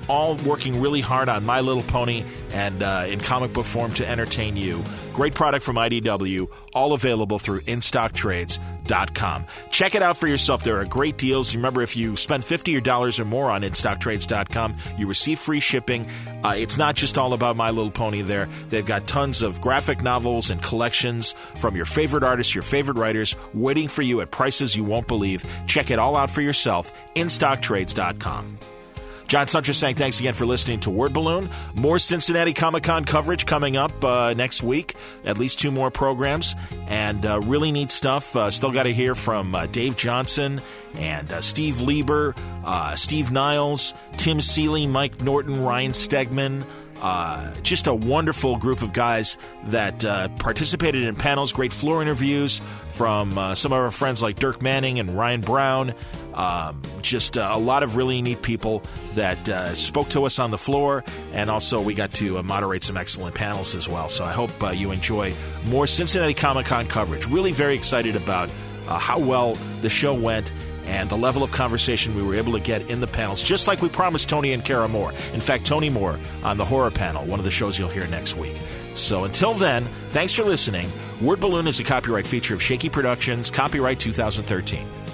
all working really hard on My Little Pony and uh, in comic book form to entertain you. Great product from I D W, all available through in stock trades dot com. Check it out for yourself. There are great deals. Remember, if you spend fifty dollars or more on in stock trades dot com, you receive free shipping. Uh, it's not just all about My Little Pony there. They've got tons of graphic novels and collections from your favorite artists, your favorite writers, waiting for you at prices you won't believe. Check it all out for yourself, in stock trades dot com. John Suntress saying thanks again for listening to Word Balloon. More Cincinnati Comic-Con coverage coming up uh, next week. At least two more programs. And uh, really neat stuff. Uh, still got to hear from uh, Dave Johnson and uh, Steve Lieber, uh, Steve Niles, Tim Seeley, Mike Norton, Ryan Stegman. Uh, just a wonderful group of guys that uh, participated in panels, great floor interviews from uh, some of our friends like Dirk Manning and Ryan Brown. Um, just uh, a lot of really neat people that uh, spoke to us on the floor, and also we got to uh, moderate some excellent panels as well. So I hope uh, you enjoy more Cincinnati Comic-Con coverage. Really very excited about uh, how well the show went and the level of conversation we were able to get in the panels, just like we promised Tony and Kara Moore. In fact, Tony Moore on the horror panel, one of the shows you'll hear next week. So until then, thanks for listening. Word Balloon is a copyright feature of Shaky Productions, copyright two thousand thirteen.